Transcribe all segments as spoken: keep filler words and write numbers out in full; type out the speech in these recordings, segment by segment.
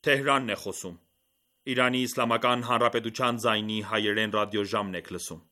Թեհրանն է խոսում։ Իրանի Իսլամական Հանրապետության ձայնի հայերեն ռադիոժամն եք լսում։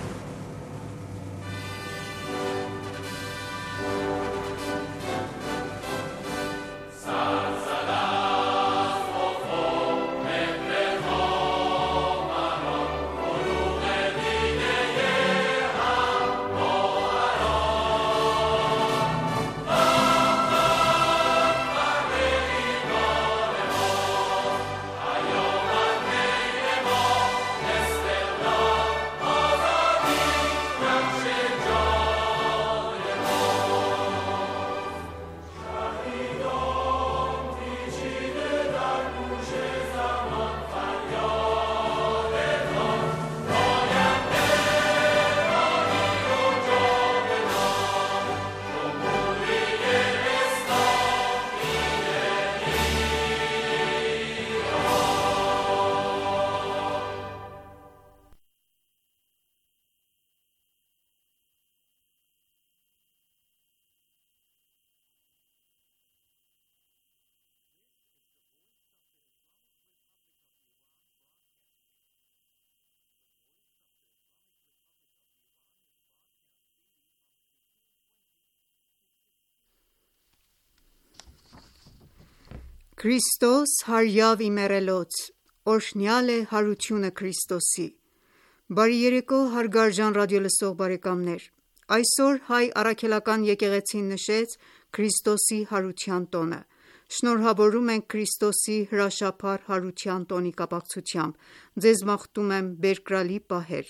Քրիստոս հարյավ իմեռելոց, օրհնյալ է հարությունը Քրիստոսի: Բարի երեկո հարգարժան ռադիոլսող բարեկամներ: Այսօր Հայ առաքելական եկեղեցին նշեց Քրիստոսի հարության տոնը: Շնորհավորում ենք Քրիստոսի հրաշափառ հարության տոնի կապակցությամբ: Ձեզ մաղթում եմ բերկրալի պահեր: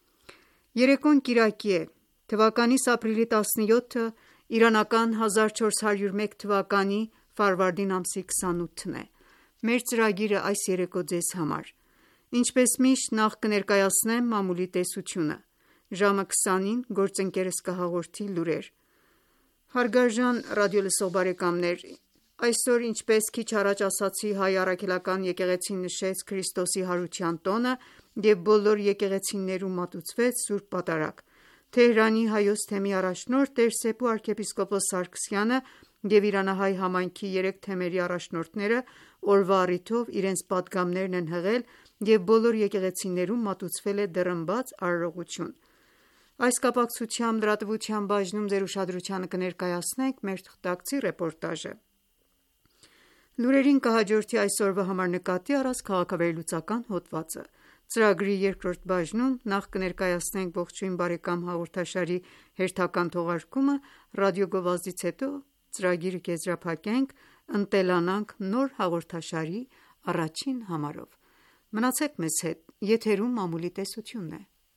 Երեկոն կիրակի է: Թվականիս ապրիլի տասնյոթը, իրանական հազար չորս հարյուր մեկ թվականի ֆարվարդին ամսի քսանութն է: Մեր ծրագիրը այս երեկո ձեզ համար: Ինչպես միշտ նախ կներկայացնեմ մամուլի տեսությունը: Ժամը քսանին գործընկերս կհաղորդի լուրեր: Հարգարժան ռադիոլսող բարեկամներ, այսօր ինչպես քիչ առաջ ասացի, Հայ առաքելական եկեղեցին նշեց Քրիստոսի հարության տոնը և բոլոր եկեղեցիներում մատուցվեց Սուրբ Պատարագ: Թեհրանի Հայոց թեմի առաջնորդ տեր.Սեփու arczepiskopos Սարգսյանը և իրանահայ համայնքի երեք թեմերի առաջնորդները օրվա առիթով իրենց պատգամներն են հղել և բոլոր եկեղեցիներում մատուցվել է դռնբաց արարողություն: Այս կապակցությամբ լրատվության բաժնում ձեր ուշադրությանը կներկայացնենք մեր թղթակցի ռեպորտաժը: Լուրերին կհաջորդի այսօրվա համար նկատի առած քաղաքավերլուծական հոդվածը: Ծրագրի երկրորդ բաժնում նախ կներկայացնենք «Ողջույն բարեկամ» հաղորդաշարի հերթական թողարկումը, ռադիոգովազդից հետո ծրագիրը կեզրափակենք «Ընտելանանք» նոր հաղորդաշարի առաջին համարով: Մնացեք մեզ հետ: Եթերում մամուլի տեսությունն է: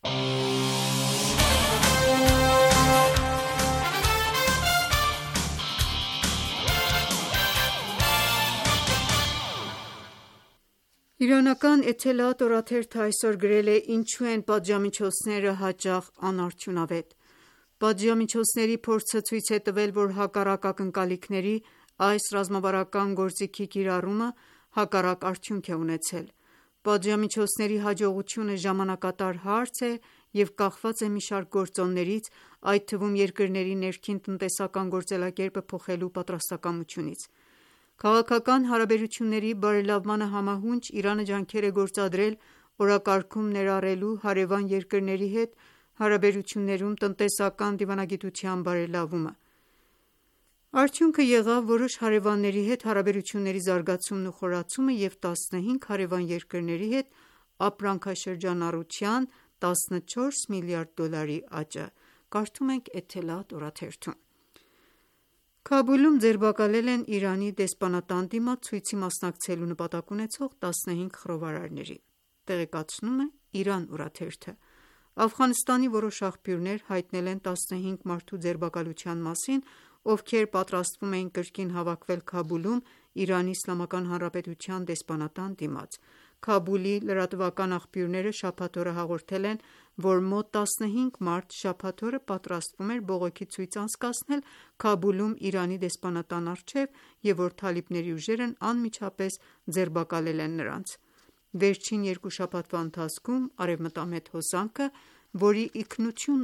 Իրանական «Էթելաատ» օրաթերթը այսօր գրել է. «Ինչու են պատժամիջոցները հաճախ անարդյունավետ: Պատժամիջոցների փորձը ցույց է տվել, որ հակառակ ակնկալիքների, այս ռազմավարական գործիքի կիրառումը հակառակ արդյունք է ունեցել: Պատժամիջոցների հաջողությունը ժամանակատար հարց է և կախված է մի շարք գործոններից, այդ թվում երկրների ներքին տնտեսական գործելակերպը փոխելու պատրաստակամությունից: Քաղաքական հարաբերությունների բարելավմանը համահունչ Իրանը ջանքեր է գործադրել օրակարգում ներառելու հարևան երկրների հետ հարաբերություններում տնտեսական դիվանագիտության բարելավումը: Արդյունքը եղավ որոշ հարևանների հետ հարաբերությունների զարգացումն ու խորացումը և տասնհինգ հարևան երկրների հետ ապրանքաշրջանառության տասնչորս միլիարդ դոլարի աճը: Կարդում ենք «Էթելաատ» օրաթերթում: Քաբուլում ձերբակալել են Իրանի դեսպանատան դիմաց ցույցի մասնակցելու նպատակ ունեցող տասնհինգ խռովարարների: Տեղեկացնում է «Իրան» օրաթերթը: Աֆղանստանի որոշ աղբյուրներ հայտնել են տասնհինգ մարդու ձերբակալության մասին, ովքեր պատրաստվում էին կրկին հավաքվել Քաբուլում Իրանի Իսլամական Հանրապետության դեսպանատան դիմաց: Քաբուլի լրատվական աղբյուրները շաբաթ օրը հաղորդել են, որ մոտ տասնհինգ մարդ շաբաթ օրը պատրաստվում էր բողոքի ցույց անցկացնել Քաբուլում Իրանի դեսպանատան առջև և որ թալիբների ուժերն անմիջապես ձերբակալել են նրանց: Վերջին երկու շաբաթվա ընթացքում արևմտամետ հոսանքը, որի ինքնությունն ու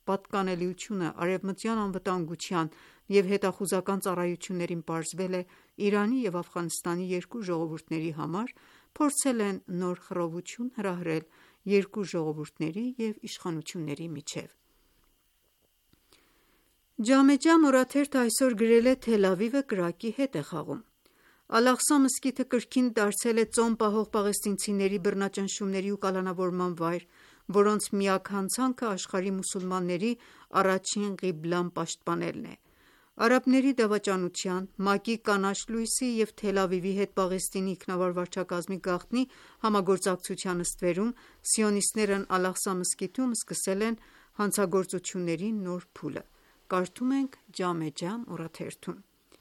պատկանելիությունը արևմտյան անվտանգության և հետախուզական ծառայություններին պարզվել է Իրանի և Աֆղանստանի երկու ժողովուրդների համար, փորձել են նոր խռովություն հրահրել երկու ժողովուրդների և իշխանությունների միջև։ Ջամեջամ օրաթերթը այսօր գրել է. «Թել Ավիվը կրակի հետ է խաղում»։ Ալ-Աղսա մզկիթը կրկին դարձել է ծոմ պահող պաղեստինցիների բռնաճնշումների ու կալանավորման վայր, որոնց միակ հանցանքը աշխարհի մուսուլմանների առաջին ղիբլան պաշտպանելն է։ Արաբների դավաճանության, ՄԱԿ-ի Կանաչ լույսի և Թել Ավիվի հետ Պաղեստինի ինքնավար վարչակազմի գաղտնի համագործակցության ստվերում, սիոնիստներն Ալ-Աղսա մզկիթում սկսել են հանցագործությունների նոր փուլը։ Կարդում ենք Ջամեջամ օրաթերթում։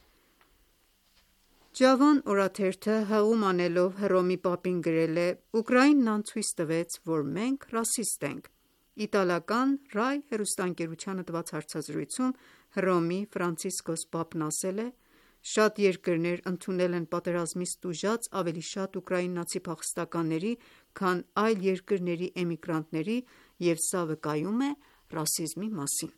Ջավան օրաթերթը հղում անելով Հռոմի պապին գրել է. «Ուկրաինան ցույց տվեց, որ մենք ռասիստ ենք»։ Իտալական Ռայ հեռուստաընկերությանը տված հարցազրույցում Հռոմի Ֆրանցիսկոս պապն ասել է. «Շատ երկրներ ընդունել են պատերազմից տուժած ավելի շատ ուկրաինացի փախստականների, քան այլ երկրների էմիգրանտների, և սա վկայում է ռասիզմի մասին»։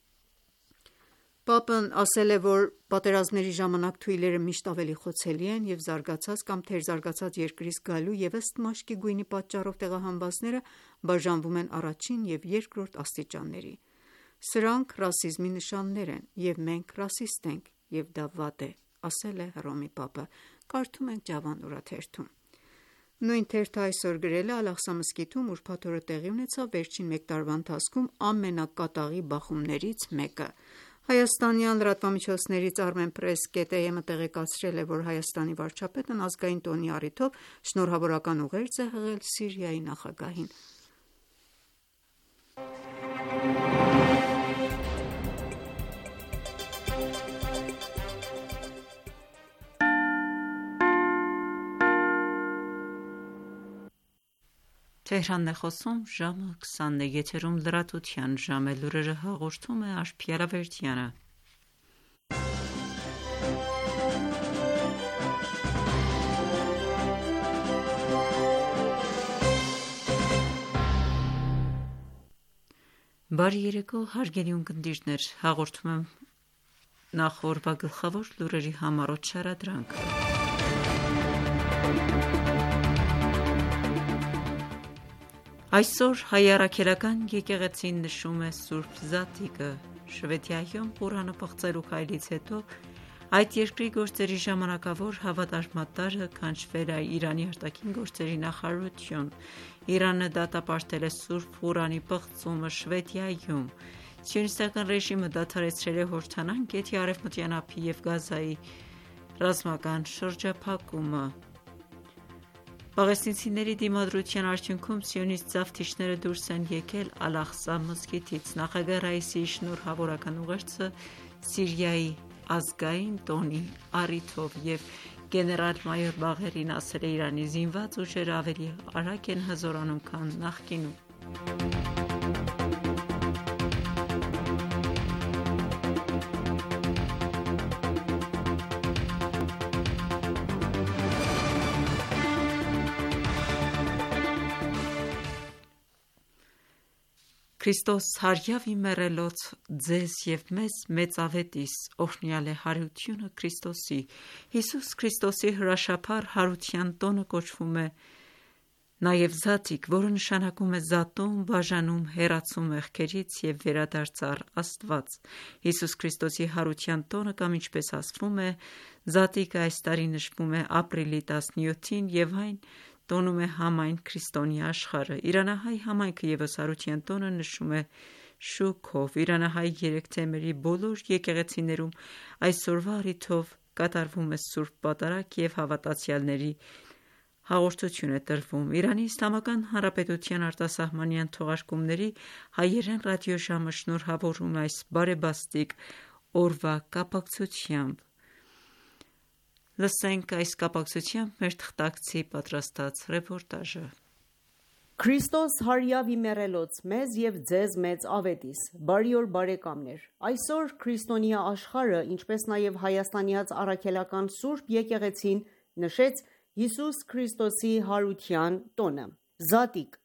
Պապն ասել է, որ պատերազմների ժամանակ թույլերը միշտ ավելի խոցելի են, և զարգացած կամ թերզարգացած երկրից գալու և ըստ մաշկի գույնի պատճառով տեղահանվածները բաժանվում են առաջին և երկրորդ աստիճանների։ Սրանք ռասիզմի նշաններ են, և մենք ռասիստ ենք, և դա վատ է, ասել է Հռոմի պապը։ Կարդում ենք Ջավան օրաթերթում։ Նույն թերթը այսօր գրել է. «Ալ-Աղսա մզկիթում ուրբաթ օրը տեղի ունեցավ վերջին մեկ տարվա ընթացքում ամենակատաղի բախումներից մեկը»։ Հայաստանյան լրատվամիջոցներից Armenpress.am-ը տեղեկացրել է, որ Հայաստանի վարչապետն ազգային տոնի առիթով շնորհավորական ուղերձ է հղել Սիրիայի նախագահին։ Բարի երեկո, հարգելի ունկնդիրներ, հաղորդում եմ նախ օրվա գլխավոր լուրերի համառոտ շարադրանք։ Այսօր հայ առաքելական եկեղեցին նշում է Սուրբ Զատիկը։ Շվեդիայում Ղուրանը պղծելու քայլից հետո այդ երկրի գործերի ժամանակավոր հավատարմատարը կանչվել է Իրանի արտաքին գործերի նախարարություն։ Իրանը դատապարտել է Սուրբ Ղուրանի պղծումը Շվեդիայում։ Սիոնիստական ռեժիմը դադարեցրել է Հորդանան գետի Արևմտյան ափի և Գազայի ռազմական շրջափակումը։ Պաղեստինցիների դիմադրության արդյունքում սիոնիստ զավթիչները դուրս են եկել Ալ-Աղսա մզկիթից։ Նախագահ Ռայիսիի շնորհավորական ուղերձը Սիրիայի ազգային տոնի առիթով և գեներալ-մայոր Բաղերին ասել է. «Իրանի զինված ուժերը ավելի արագ են հզորանում, քան նախկինում»։ Քրիստոս հարյավ իմեռելոց ձեզ և մեզ մեծավետիս, օրհնյալ է հարությունը Քրիստոսի։ Հիսուս Քրիստոսի հրաշափառ հարության տոնը կոչվում է նաև Զատիկ, որը նշանակում է զատում, բաժանում, հեռացում մեղքերից և վերադարձ առ Աստված։ Հիսուս Քրիստոսի հարության տոնը, կամ ինչպես ասվում է, Զատիկը այս տարի նշվում է ապրիլի տասնյոթին և այն տոնում է համայն քրիստոնյա աշխարհը։ Իրանահայ համայնքը ևս հարության տոնը նշում է շուքով։ Իրանահայ երեք թեմերի բոլոր եկեղեցիներում այսօրվա առիթով կատարվում է Սուրբ Պատարագ և հավատացյալների հաղորդություն է տրվում։ Իրանի Իսլամական Հանրապետության արտասահմանյան թողարկումների հայերեն ռադիոժամը շնորհավորում է այս բարեբաստիկ օրվա կապակցությամբ։ Լսենք այս կապակցությամբ մեր թղթակցի պատրաստած ռեպորտաժը։ Քրիստոս հարյավ իմեռելոց մեզ և ձեզ մեծ ավետիս։ Բարի օր բարեկամներ։ Այսօր քրիստոնյա աշխարհը, ինչպես նաև հայաստանյաց առաքելական Սուրբ եկեղեցին նշեց Հիսուս Քրիստոսի հարության տոնը։ Զատիկ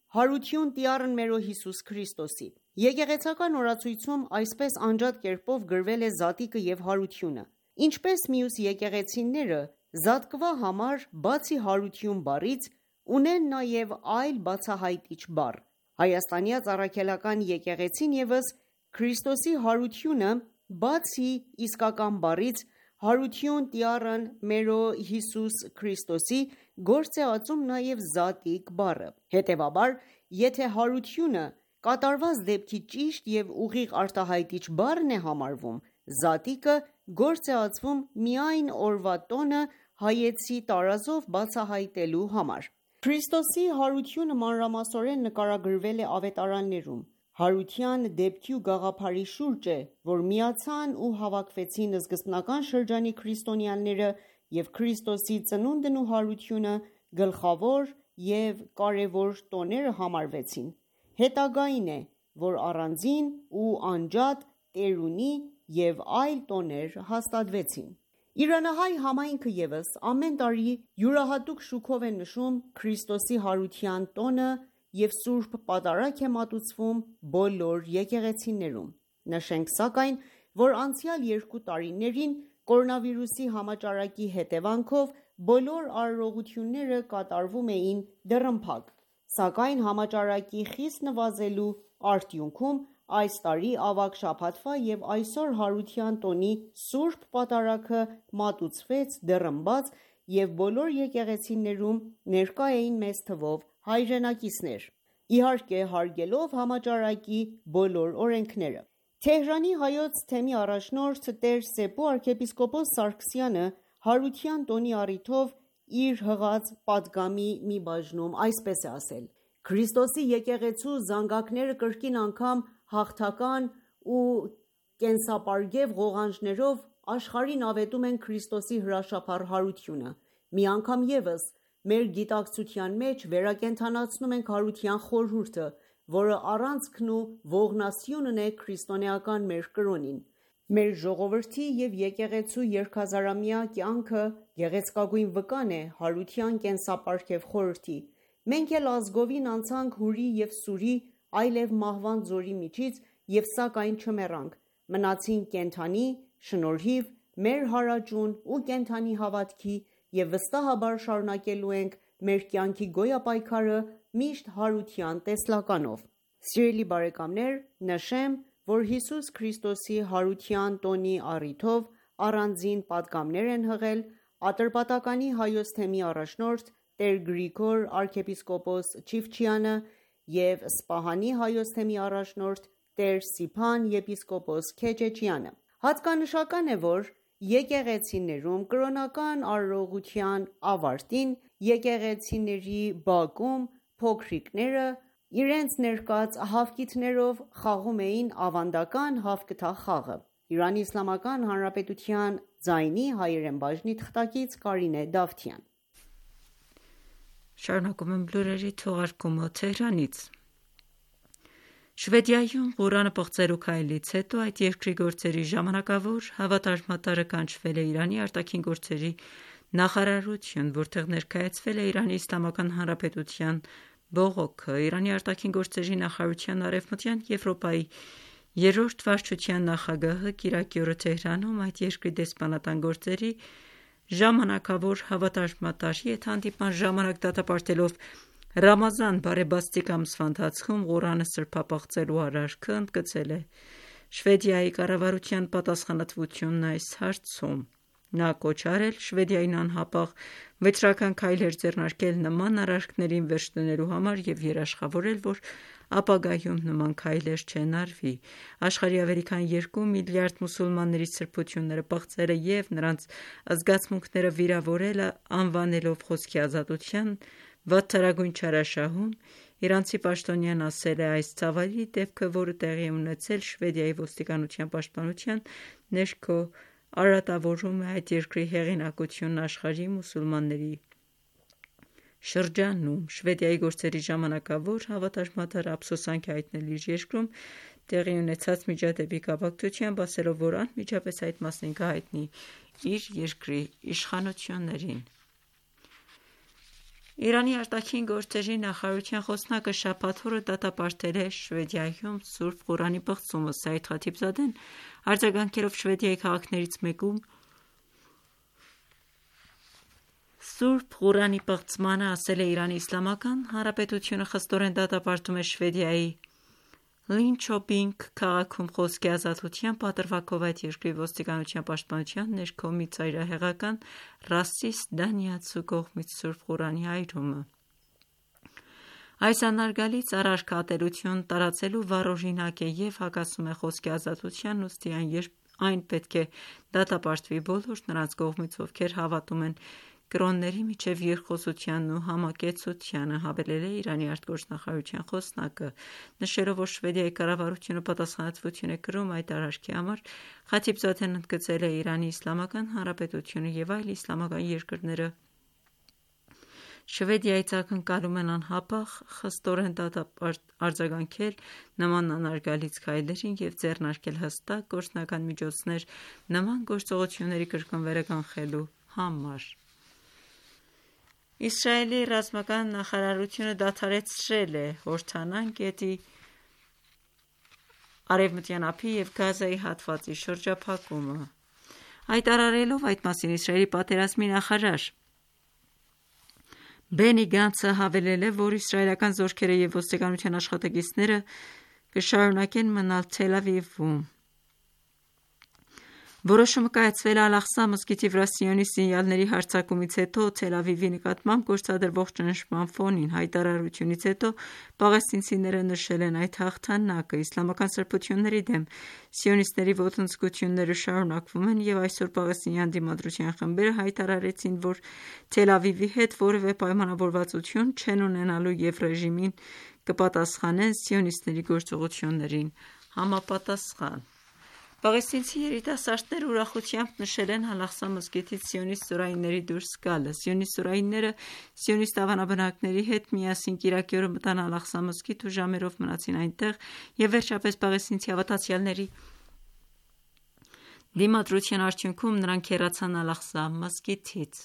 Հարություն Տյառն մերո Հիսուս Քրիստոսի։ Եկեղեցական օրացույցում այսպես անջատ կերպով գրվել է զատիկը և հարությունը։ Ինչպես մյուս եկեղեցիները, զատկվա համար բացի հարություն բառից ունեն նաև այլ բացահայտիչ բառ։ Հայաստանյաց առաքելական եկեղեցին ևս Քրիստոսի հարությունը բացի իսկական բառից հարություն Տյառն մերո Հիսուս Քրիստոսի գործ է ածում նաև զատիկ բառը։ Հետևաբար, եթե հարությունը կատարված դեպքի ճիշտ և ուղիղ արտահայտիչ բառն է համարվում, զատիկը գործ է ածվում միայն օրվա տոնը հայեցի տարազով բացահայտելու համար։ Քրիստոսի հարությունը մանրամասորեն նկարագրվել է ավետարաններում։ Հարության դեպքի ու գաղափարի շուրջ է, որ միացան ու հավաքվեցին սկզբնական շրջանի քրիստոնյաները և Քրիստոսի ծնունդն ու հարությունը գլխավոր և կարևոր տոները համարվեցին։ Հետագային է, որ առանձին ու անջատ տերունի և այլ տոներ հաստատվեցին։ Իրանահայ համայնքը ևս ամեն տարի յուրահատուկ շուքով է նշում Քրիստոսի հարության տոնը և սուրբ պատարագ է մատուցվում բոլոր եկեղեցիներում։ Նշենք սակայն, որ անցյալ երկու տարիներին կորոնավիրուսի համաճարակի հետևանքով բոլոր արարողությունները կատարվում էին դռնփակ, սակայն համաճարակի խիստ նվազելու արդյունքում այս տարի ավագ շաբաթվա և այսօր հարության տոնի սուրբ պատարագը մատուցվեց դռնբաց և բոլոր եկեղեցիներում ներկա էին մեծ թվով հայրենակիցներ, իհարկե հարգելով համաճարակի բոլոր օրենքները։ Թեհրանի հայոց թեմի առաջնորդ տեր Սեպու arczepiskopos Սարգսյանը հարության տոնի առիթով իր հղած պատգամի մի բաժնում այսպես է ասել. «Քրիստոսի եկեղեցու զանգակները կրկին անգամ հաղթական ու կենսապարգև ղողանջներով աշխարհին ավետում են Քրիստոսի հրաշափառ հարությունը։ Մի անգամ ևս մեր գիտակցության մեջ վերակենդանացնում ենք հարության խորհուրդը, որը առանցքն ու ողնասյունն է քրիստոնեական մեր կրոնին։ Մեր ժողովրդի և եկեղեցու երկհազարամյա կյանքը գեղեցկագույն վկան է հարության կենսապարգև խորհրդի։ Մենք էլ ազգովին անցանք հուրի և սուրի, այլև մահվան ձորի միջից և սակայն չմեռանք, մնացինք կենդանի, շնորհիվ մեր հարաճուն ու կենդանի հավատքի և վստահաբար շարունակելու ենք մեր կյանքի գոյապայքարը միշտ հարության տեսլականով»։ Սիրելի բարեկամներ, նշեմ, որ Հիսուս Քրիստոսի հարության տոնի առիթով առանձին պատգամներ են հղել Ատրպատականի հայոց թեմի առաջնորդ տեր Գրիգոր arczepiskopos Չիֆչյանը և Սպահանի հայոց թեմի առաջնորդ տեր Սիփան եպիսկոպոս Քեչեչյանը։ Հատկանշական է, որ եկեղեցիներում կրոնական արարողության ավարտին եկեղեցիների բակում փոքրիկները իրենց ներկած հավկիթներով խաղում էին ավանդական հավկթա խաղը։ Իրանի Իսլամական Հանրապետության ձայնի հայերեն բաժնի թղթակից Կարինե Դավթյան։ Շարունակում եմ լուրերի թողարկումը Թեհրանից։ Շվեդիայում Ղուրանը պղծելու քայլից հետո այդ երկրի գործերի ժամանակավոր հավատարմատարը կանչվել է Իրանի արտաքին գործերի նախարարություն, որտեղ ներկայացվել է Իրանի Իսլամական Հանրապետության բողոքը։ Իրանի արտաքին գործերի նախարարության Արևմտյան Եվրոպայի երրորդ վարչության նախագահը կիրակի օրը Թեհրանում այդ երկրի դեսպանատան գործերի ժամանակավոր հավատարմատարի հետ հանդիպման ժամանակ դատապարտելով Ռամազան բարեբաստիկ ամսվա ընթացքում Ղուրանը սրբապղծելու արարքը, ընդգծել է Շվեդիայի կառավարության պատասխանատվությունն այս հարցում։ Նա կոչ արել Շվեդիային անհապաղ վճռական քայլեր ձեռնարկել նման արարքներին վերջ դնելու համար և երաշխավորել, որ ապագայում նման քայլեր չեն արվի։ Աշխարհի ավելի քան երկու միլիարդ մուսուլմանների սրբությունները պղծելը և նրանց զգացմունքները վիրավորելը անվանելով խոսքի ազատության վատթարագույն չարաշահում, իրանցի պաշտոնյան ասել է այս ցավալի դեպքը, որը տեղի է ունեցել Շվեդիայի ոստիկանության պաշտպանության ներքո, արատավորում է այդ երկրի հեղինակությունն աշխարհի մուսուլմանների շրջանում։ Շվեդիայի գործերի ժամանակավոր հավատարմատարը ափսոսանք է հայտնել իր երկրում տեղի ունեցած միջադեպի կապակցությամբ, ասելով, որ անմիջապես այդ մասին կհայտնի իր երկրի իշխանություններին։ Իրանի արտաքին գործերի նախարարության խոսնակը շաբաթ օրը դատապարտել է Շվեդիայում Սուրբ Ղուրանի պղծումը։ Սայիդ Խաթիբզադեն արձագանքելով Շվեդիայի քաղաքներից մեկում Սուրբ Ղուրանի պղծմանը, ասել է Իրանի Իսլամական Հանրապետությունը խստորեն դատապարտում է Շվեդիայի Լինչոպինգ քաղաքում խոսքի ազատության պատրվակով այդ երկրի ոստիկանության պաշտպանության ներքո մի ծայրահեղական ռասիստ դանիացու կողմից Սուրբ Ղուրանի այրումը։ Այս անարգալից առարկա ատելություն տարածելու վառօրինակ է և հակասում է խոսքի ազատությանն, ուստի այն պետք է դատապարտվի բոլոր նրանց կողմից, ովքեր հավատում են կրոնների միջև երկխոսությանն ու համակեցությանը, հավելել է Իրանի արտգործնախարարության խոսնակը, նշելով, որ Շվեդիայի կառավարությունը պատասխանատվություն է կրում այդ արարքի համար։ Խաթիբզադեն ընդգծել է Իրանի Իսլամական Հանրապետությունը և այլ իսլամական երկրները Շվեդիայից ակնկալում են անհապաղ խստորեն արձագանքել նման անարգալից քայլերին և ձեռնարկել հստակ գործնական միջոցներ նման գործողությունների կրկնվերը կանխելու համար։ Իսրայելի ռազմական նախարարությունը դադարեցրել է Հորդանան գետի արևմտյան ափի և Գազայի հատվածի շրջափակումը։ Հայտարարելով այդ մասին Իսրայելի պատերազմի նախարար Բենի Գանցը հավելել է, որ իսրայելական զորքերը և ոստիկանության աշխատակիցները կշարունակեն մնալ Թել Ավիվում։ Որոշումը կայացվել է Ալ-Աղսա մզկիթի վրա սիոնիստ զինյալների հարձակումից հետո Թել Ավիվի նկատմամբ գործադրվող ճնշման ֆոնին։ Հայտարարությունից հետո պաղեստինցիները նշել են այդ հաղթանակը։ Իսլամական սրբությունների դեմ սիոնիստների ոտնձգությունները շարունակվում են և այսօր պաղեստինյան դիմադրության խմբերը հայտարարեցին, որ Թել Ավիվի հետ որևէ պայմանավորվածություն չեն ունենալու և ռեժիմին կպատասխանեն սիոնիստների գործողություններին համապատասխան։ Պաղեստինցի երիտասարդները ուրախությամբ նշել են Ալ-Աղսա մզկիթից սիոնիստ զորայինների դուրս գալը։ Սիոնիստ զորայինները սիոնիստ ավանաբնակների հետ միասին կիրակի օրը մտան Ալ-Աղսա մզկիթ ու ժամերով մնացին այնտեղ և վերջապես պաղեստինցի հավատացյալների դիմադրության արդյունքում նրանք հեռացան Ալ-Աղսա մզկիթից։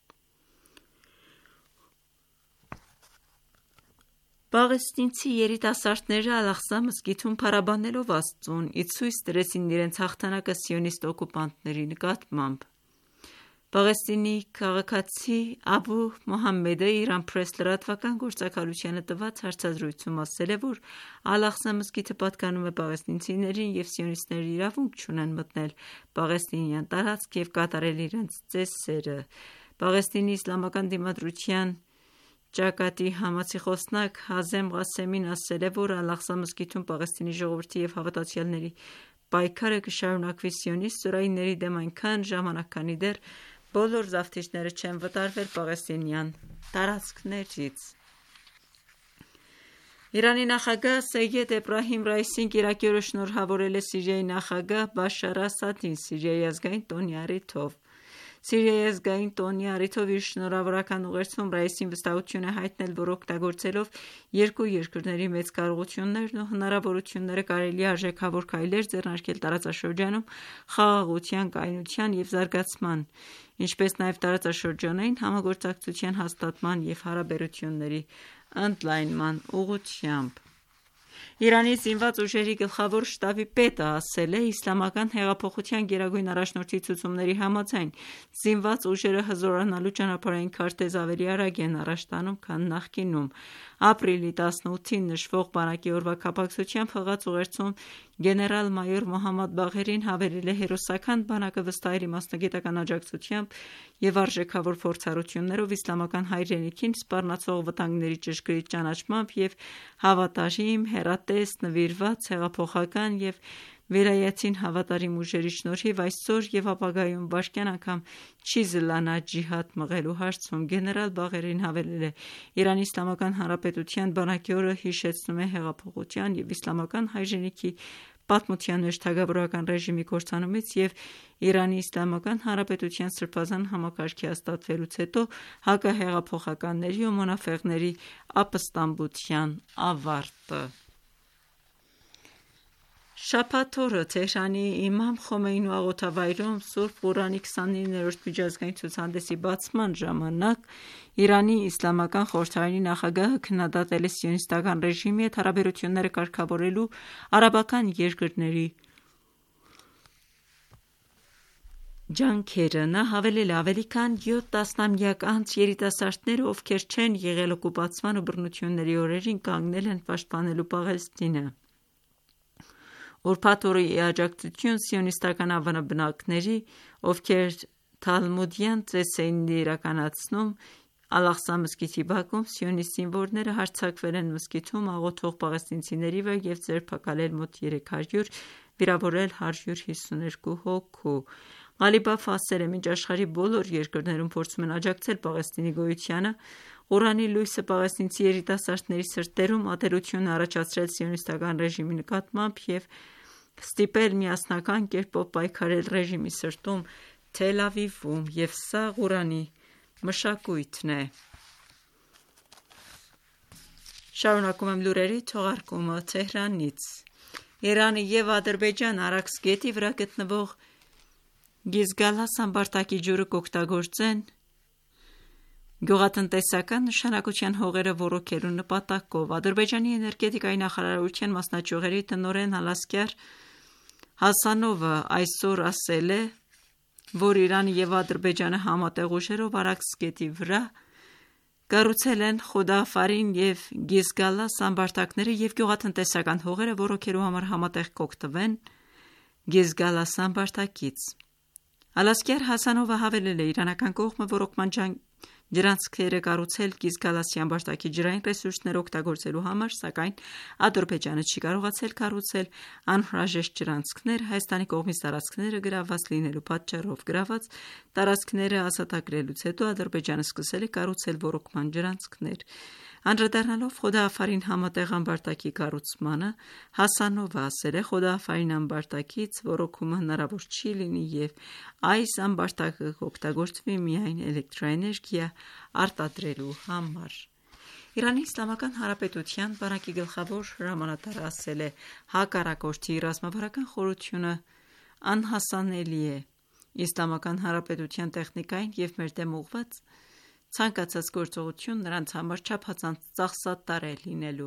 Պաղեստինցի երիտասարդները Ալ-Աղսա մզկիթում փառաբանելով Աստծուն, ի ցույց դրեցին իրենց հաղթանակը սիոնիստ օկուպանտների նկատմամբ։ Պաղեստինի քաղաքացի Աբու Մոհամմեդը Iran Press լրատվական գործակալությանը տված հարցազրույցում ասել է, որ Ալ-Աղսա մզկիթը պատկանում է պաղեստինցիներին և սիոնիստները իրավունք չունեն մտնել պաղեստինյան տարածք և կատարել իրենց ծեսերը։ Պաղեստինի իսլամական դիմադրության ճակատի համացի խոսնակ Հազեմ Ղասեմին ասել է, որ Ալ-Աղսա մզկիթում Պաղեստինի ժողովրդի և հավատացյալների պայքարը կշարունակվի սիոնիստ զորայինների դեմ այնքան ժամանակ, քանի դեռ բոլոր զավթիչները չեն վտարվել պաղեստինյան տարածքներից։ Իրանի նախագահ Սեյեդ Էբրահիմ Ռայիսին կիրակի օրը շնորհավորել է Սիրիայի նախագահ Բաշար Ասադին Սիրիայի ազգային տոնի առիթով։ Սիրիայի ազգային տոնի առիթով իր շնորհավորական ուղերձում Ռայիսին վստահություն է հայտնել, որ օգտագործելով երկու երկրների մեծ կարողություններն ու հնարավորությունները կարելի է արժեքավոր քայլեր ձեռնարկել տարածաշրջանում խաղաղության, կայունության և զարգացման, ինչպես նաև տարածաշրջանային համագործակցության հաստատման և հարաբերությունների ընդլայնման ուղղությամբ։ Իրանի զինված ուժերի գլխավոր շտաբի պետը ասել է. «Իսլամական հեղափոխության գերագույն առաջնորդի ցուցումների համաձայն զինված ուժերը հզորանալու ճանապարհային քարտեզ ավելի արագ են առաջ տանում, քան նախկինում»։ Ապրիլի տասնութին նշվող բանակի օրվա կապակցությամբ հղած ուղերձում գեներալ-մայոր Մոհամմադ Բաղերին հավելել է հերոսական բանակը վստահելի մասնագիտական աջակցությամբ և արժեքավոր փորձառություններով իսլամական հայրենիքին սպառնացող վտանգների ճշգրիտ ճանաչմամբ և հավատարիմ, հեռատես, նվիրված, հեղափոխական և վերայացին հավատարիմ ուժերի շնորհիվ այսօր և ապագայում վայրկյան անգամ չի զլանա ջիհադ մղելու հարցում։ Գեներալ Բաղերին հավելել է. «Իրանի Իսլամական Հանրապետության բանակի օրը հիշեցնում է հեղափոխության և իսլամական հայրենիքի պատմության մեջ թագավորական ռեժիմի կործանումից և Իրանի Իսլամական Հանրապետության սրբազան համակարգի հաստատվելուց հետո հակահեղափոխականների ու մոնաֆեղների ապստամբության ավարտը»։ Շաբաթ օրը Թեհրանի Իմամ Խոմեյնու աղոթավայրում Սուրբ Ղուրանի քսաներորդ միջազգային ցուցահանդեսի բացման ժամանակ Իրանի Իսլամական խորհրդարանի նախագահը քննադատել է սիոնիստական ռեժիմի հետ հարաբերությունները կարգավորելու արաբական երկրների ջանքերը։ Նա հավելել է. ավելի քան յոթ տասնամյակ անց երիտասարդները, ովքեր չեն եղել օկուպացման ու բռնությունների օրերին, կանգնել են պաշտպանելու Պաղեստինը։ Ուրբաթ օրը ի աջակցություն սիոնիստական ավանաբնակների, ովքեր թալմուդյան ծես էին իրականացնում Ալ-Աղսա մզկիթի բակում, սիոնիստ զինվորները հարձակվել են մզկիթում աղոթող պաղեստինցիների վրա և ձերբակալել մոտ երեք հարյուր, վիրավորել հարյուր հիսուներկու հոգու։ Ղալիբաֆը ասել է. մինչ աշխարհի բոլոր երկրներում փորձում են աջակցել Պաղեստինի գոյությանը, Ղուրանի լույսը պաղեստինցի երիտասարդների սրտերում ատելություն է առաջացրել սիոնիստական ռեժիմի նկատմամբ և ստիպել միասնական կերպով պայքարել ռեժիմի սրտում Թել Ավիվում, և սա Ղուրանի մշակույթն է։ Շարունակում եմ լուրերի թողարկումը Թեհրանից։ Իրանը և Ադրբեջանը Արաքս գետի վրա գտնվող Գիզգալաս ամբարտակի ջուրը կօգտագործեն գյուղատնտեսական նշանակության հողերը ոռոգելու նպատակով։ Ադրբեջանի էներգետիկայի նախարարության մասնաճյուղերի տնօրեն Ալասկար Հասանովը այսօր ասել է, որ Իրանը և Ադրբեջանը համատեղ ուժերով Արաքս գետի վրա կառուցել են Խուդաաֆարին և Գիզգալաս ամբարտակները և գյուղատնտեսական հողերը ոռոգելու համար համատեղ կօգտվեն Գիզգալաս ամբարտակից։ Ալասկար Հասանովը հավելել է. իրանական կողմը ոռոգման ջրանցքեր է կառուցել Գիզգալասի ամբարտակի ջրային ռեսուրսները օգտագործելու համար, սակայն Ադրբեջանը չի կարողացել կառուցել անհրաժեշտ ջրանցքներ Հայաստանի կողմից տարածքները գրավված լինելու պատճառով։ Գրավված տարածքները ազատագրելուց հետո Ադրբեջանը սկսել է կառուցել ոռոգման ջրանցքներ։ Անդրադառնալով Խուդաաֆարին համատեղ ամբարտակի կառուցմանը, Հասանովը ասել է. Խուդաաֆարին ամբարտակից ոռոգումը հնարավոր չի լինի և այս ամբարտակը կօգտագործվի միայն էլեկտրաէներգիա արտադրելու համար։ Իրանի Իսլամական Հանրապետության բանակի գլխավոր հրամանատարը ասել է. հակառակորդի ռազմավարական խորությունը անհասանելի է Իսլամական Հանրապետության տեխնիկային և մեր դեմ ուղղված ցանկացած գործողություն նրանց համար չափազանց ծախսատար է լինելու։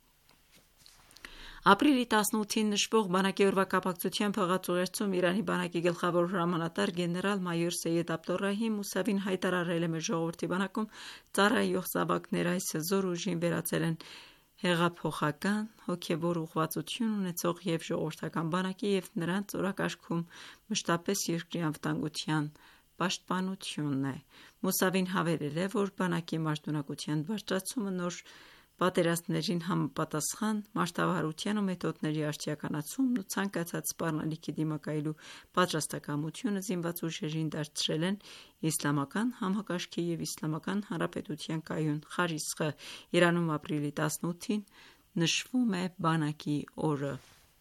Ապրիլի տասնութին նշվող բանակի օրվա կապակցությամբ հղացուղերձում Իրանի բանակի գլխավոր հրամանատար գեներալ-մայոր Սեյեդ Աբդոլռահիմ Մուսավին հայտարարել է. մեր ժողովրդի բանակում ծառայող զավակները այս հզոր ուժին վերածել են հեղափոխական, հոգևոր ուղղվածություն ունեցող և ժողովրդական բանակի և նրանց օրակարգում մշտապես երկրի անվտանգության պաշտպանությունն է։ Մուսավին հավելել է, որ բանակի մարտունակության բարձրացումը նոր պատերազմներին համապատասխան մարտավարության ու մեթոդների արդիականացումն ու ցանկացած սպառնալիքի դիմակայելու պատրաստակամությունը զինված ուժերին դարձրել են իսլամական համակարգի և Իսլամական Հանրապետության կայուն խարիսխը։ Իրանում ապրիլի տասնութին նշվում է բանակի օրը։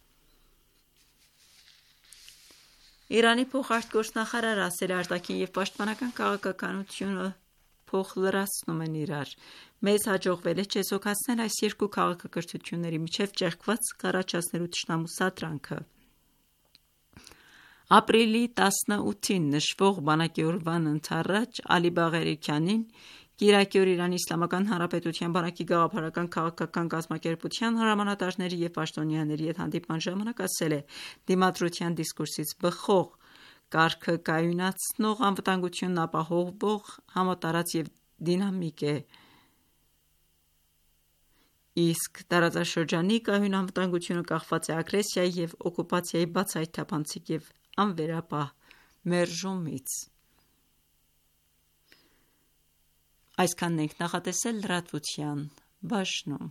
Իրանի փոխարտգործնախարարը ասել է. արտաքին և պաշտպանական քաղաքականությունը փոխլրացնում են իրար։ Մեզ հաջողվել է չեզոքացնել այս երկու քաղաքակրթությունների միջև ճեղքված կառաջացնելու թշնամու սադրանքը։ Ապրիլի տասնութին նշվող բանակի օրվան ընդառաջ Ալի Բաղերի Քանին կիրակի օր Իրանի Իսլամական Հանրապետության բանակի գաղափարական քաղաքական կազմակերպության հրամանատարների և պաշտոնյաների հետ հանդիպման ժամանակ ասել է. դիմադրության դիսկուրսից բխող, կարգը կայունացնող, անվտանգությունն ապահովող, համատարած և դինամիկ է, իսկ տարածաշրջանի կայուն անվտանգությունը կախված է ագրեսիայի և օկուպացիայի բացահայտ թափանցիկ և անվերապահ մերժումից։ Այսքանն ենք նախատեսել լրատվության բաժնում։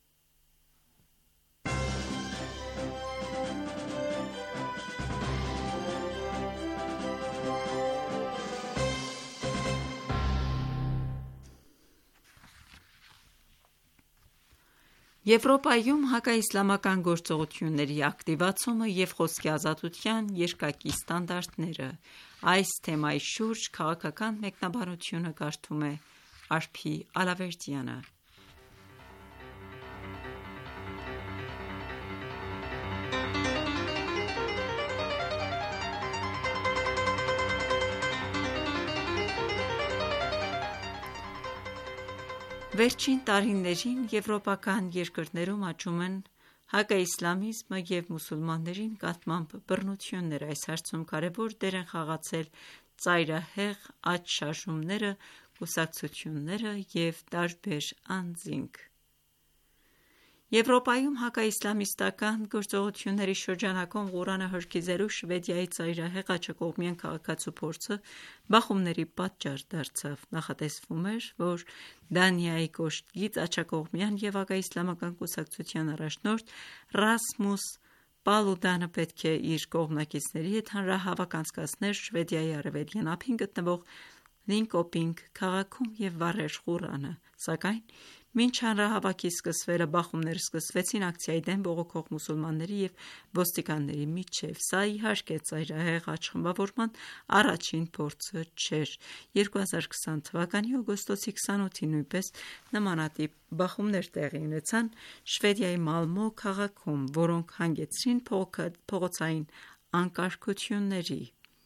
Եվրոպայում հակաիսլամական գործողությունների ակտիվացումը և խոսքի ազատության երկակի ստանդարտները։ Այս թեմայի շուրջ քաղաքական մեկնաբանությունը կարդում է Արփի Ալավերդյանը։ Վերջին տարիներին եվրոպական երկրներում աճում են հակաիսլամիզմը և մուսուլմանների նկատմամբ բռնությունները։ Այս հարցում կարևոր դեր են խաղացել ծայրահեղ աջ շարժումները, կուսակցությունները և տարբեր անձինք։ Եվրոպայում հակաիսլամիստական գործողությունների շրջանակում Ղուրանը հրկիզելու Շվեդիայի ծայրահեղ աջակողմյան քաղաքացու փորձը բախումների պատճառ դարձավ։ Նախատեսվում էր, որ Դանիայի կոշկից աջակողմյան և հակաիսլամական կուսակցության առաջնորդ Ռասմուս Պալուդանը պետք է իր կողմնակիցների հետ հանրահավաք անցկացներ Շվեդիայի արևելյան ափին գտնվող Լինկոպինգ քաղաքում և վառեր Ղուրանը, սակայն մինչ հանրահավաքի սկսվելը բախումներ սկսվեցին ակցիայի դեմ բողոքող մուսուլմանների և ոստիկանների միջև։ Սա, իհարկե, ծայրահեղ աճ խմբավորման առաջին փորձը չէր։ երկու հազար քսան թվականի օգոստոսի քսանօթին նույնպես նմանատիպ բախումներ տեղի ունեցան Շվեդիայի Մալմո քաղաքում, որոնք հանգեցրին փողոցային անկարգությունների։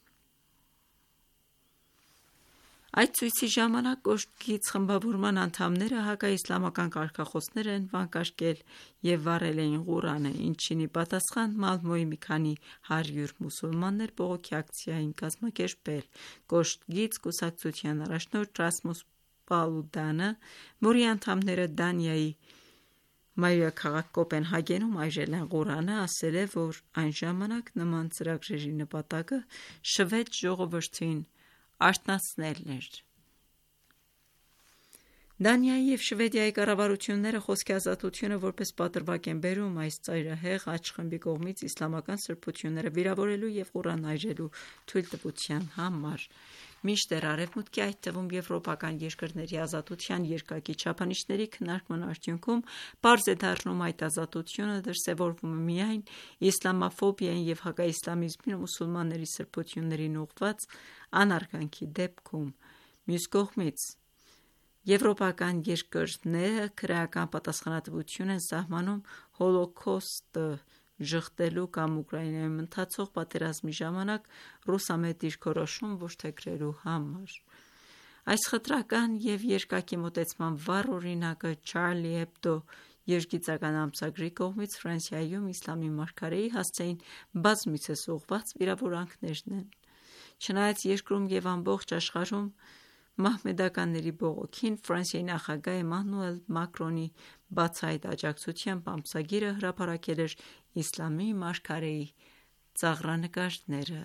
Այդ ցույցի ժամանակ կոշկից խմբավորման անդամները հակաիսլամական կարգախոսներ են վանկարկել և վառել էին Ղուրանը, ինչին ի պատասխան Մալմոյի մի քանի հարյուր մուսուլմաններ բողոքի ակցիա էին կազմակերպել։ Կոշկից կուսակցության առաջնորդ Ռասմուս Պալուդանը, որի անդամները Դանիայի մայրաքաղաք Կոպենհագենում այրել են Ղուրանը, ասել է, որ այն ժամանակ նման ծրագրերի նպատակը շվեդ ժողովրդին արթնացնելն էր։ Դանիայի և Շվեդիայի կառավարությունները խոսքի ազատությունը որպես պատրվակ են բերում այս ծայրահեղ աջ խմբի կողմից իսլամական սրբությունները վիրավորելու և Ղուրանն այրելու թույլտվության համար։ Մինչդեռ Արևմուտքի, այդ թվում եվրոպական երկրների ազատության երկակի չափանիշների քննարկման արդյունքում պարզ է դառնում այդ ազատությունը դրսևորվում է միայն իսլամաֆոբիային և հակաիսլամիզմին ու մուսուլմանների սրբություններին ուղղված անարգանքի դեպքում։ Մյուս կողմից, եվրոպական երկրները քրեական պատասխանատվություն են սահմանում Հոլոքոստը ժխտելու կամ Ուկրաինայում ընթացող պատերազմի ժամանակ ռուսամետ դիրքորոշում որդեգրելու համար։ Այս խտրական և երկակի մոտեցման վառ օրինակը Charlie Hebdo երգիծական ամսագրի կողմից Ֆրանսիայում իսլամի մարգարեի հասցեին բազմիցս ուղղված վիրավորանքներն են։ Չնայած երկրում և ամբողջ աշխարհում մահմեդականների բողոքին, Ֆրանսիայի նախագահ Էմանուել Մակրոնի բացահայտ աջակցությամբ ամսագիրը հրապարակել էր իսլամի մարգարեի ծաղրանկարները։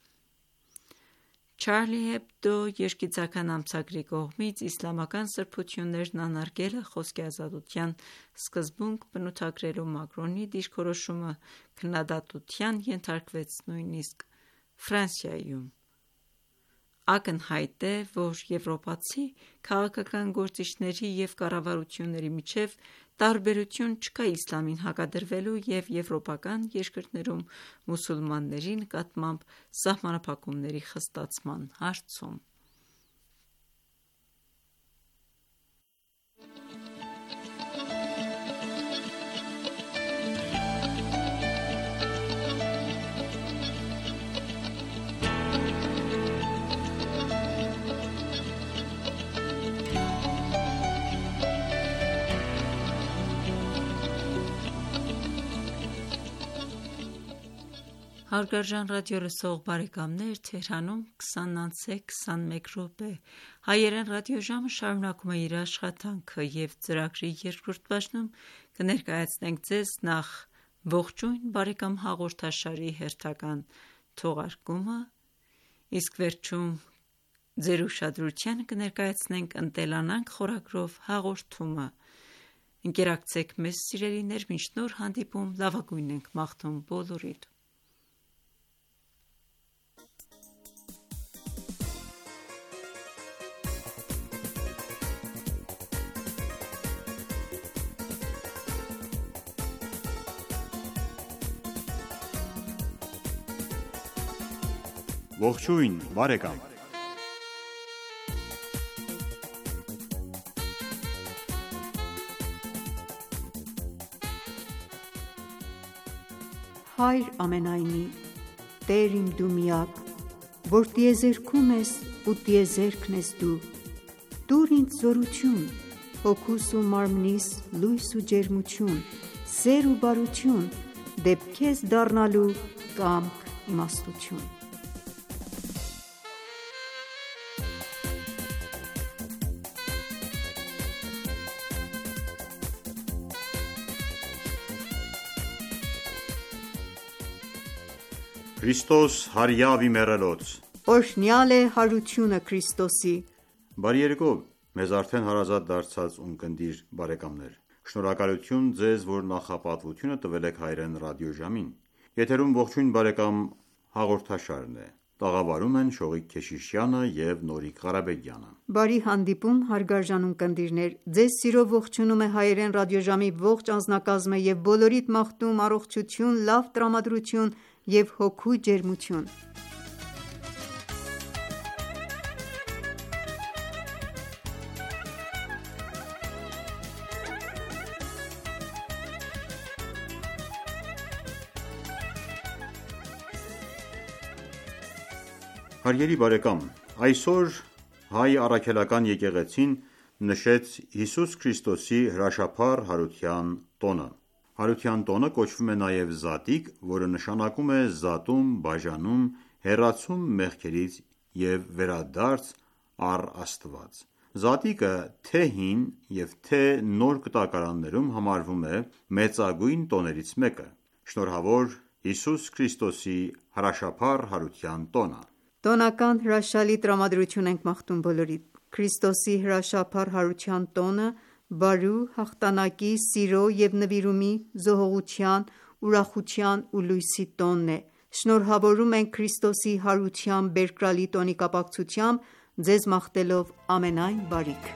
Charlie Hebdo երգիծական ամսագրի կողմից իսլամական սրբություններն անարգելը խոսքի ազատության սկզբունք բնութագրելու Մակրոնի դիրքորոշումը քննադատության ենթարկվեց նույնիսկ Ֆրանսիայում։ Ակնհայտ է, որ եվրոպացի քաղաքական գործիչների և կառավարությունների միջև տարբերություն չկա իսլամին հակադրվելու և եվրոպական երկրներում մուսուլմանների նկատմամբ սահմանափակումների խստացման հարցում։ Հարգարժան ռադիոլսող բարեկամներ, Թեհրանում քսան անց է քսանմեկ րոպե։ Հայերեն ռադիոժամը շարունակում է իր աշխատանքը և ծրագրի երկրորդ բաժնում կներկայացնենք ձեզ նախ ողջույն բարեկամ հաղորդաշարի հերթական թողարկումը, իսկ վերջում ձեր ուշադրությանը կներկայացնենք «Ընտելանանք» խորագրով հաղորդումը։ Ընկերակցեք մեզ, սիրելիներ, մինչ նոր հանդիպում, լավագույնն ենք մաղթում բոլորիդ։ Ողջույն բարեկամ։ Հայր ամենայնի, Տեր իմ դու միակ, որ տիեզերքում ես ու տիեզերքն ես դու, տուր ինձ զորություն, հոգուս ու մարմնիս լույս ու ջերմություն, սեր ու բարություն, դեպ քեզ դառնալու կամք, իմաստություն։ Քրիստոս հարյավի մեռելոց, Օրհնյալ է հարությունը Քրիստոսի։ Բարի երեկո, մեզ արդեն հարազատ դարձած ունկնդիր բարեկամներ։ Շնորհակալություն ձեզ, որ նախապատվությունը տվել եք Հայրեն ռադիոժամին։ Եթերում ողջույն բարեկամ հաղորդաշարն է։ Տաղավարում են Շողիկ Քեշիշյանը եւ Նորիկ Ղարաբեգյանը։ Բարի հանդիպում, հարգարժան ունկնդիրներ։ Ձեզ սիրով ողջունում է Հայրեն ռադիոժամի ողջ անձնակազմը եւ բոլորիդ մաղթում առողջություն, լավ տրամադրություն և հոգու ջերմություն։ Հարգելի բարեկամ, այսօր հայ առաքելական եկեղեցին նշեց Հիսուս Քրիստոսի հրաշափառ հարության տոնը։ Հարության տոնը կոչվում է նաև Զատիկ, որը նշանակում է զատում, բաժանում, հեռացում մեղքերից և վերադարձ առ Աստված։ Զատիկը թե հին և թե նոր կտակարաններում համարվում է մեծագույն տոներից մեկը։ Շնորհավոր Հիսուս Քրիստոսի հրաշափառ հարության տոնը։ Տոնական հրաշալի տրամադրություն ենք մաղթում բոլորիդ։ Քրիստոսի հրաշափառ հարության տոնը բարու, հաղթանակի, սիրո և նվիրումի, զոհողության, ուրախության ու լույսի տոնն է։ Շնորհավորում ենք Քրիստոսի հարության բերկրալի տոնի կապակցությամբ ձեզ մաղթելով ամենայն բարիք։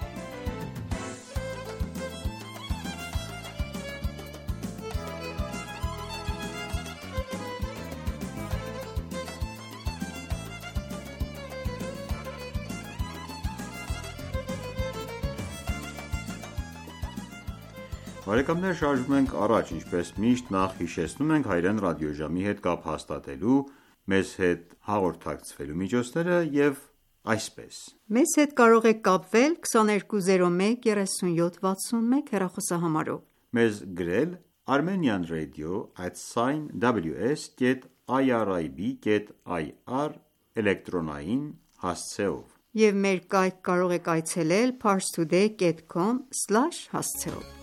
Բարեկամներ, շարժվում ենք առաջ, ինչպես միշտ նախ հիշեցնում ենք Հայրեն ռադիոժամի հետ կապ հաստատելու, մեզ հետ հաղորդակցվելու միջոցները եւ այսպես։ Մեզ հետ կարող եք կապվել քսաներկու զիրո մեկ երեսունյոթ վաթսունմեկ հեռախոսահամարով։ Մեզ գրել armenian radio at w s dot i r i b dot i r էլեկտրոնային հասցեով։ Եվ մեր կայք կարող եք այցելել parstoday dot com slash հասցեով։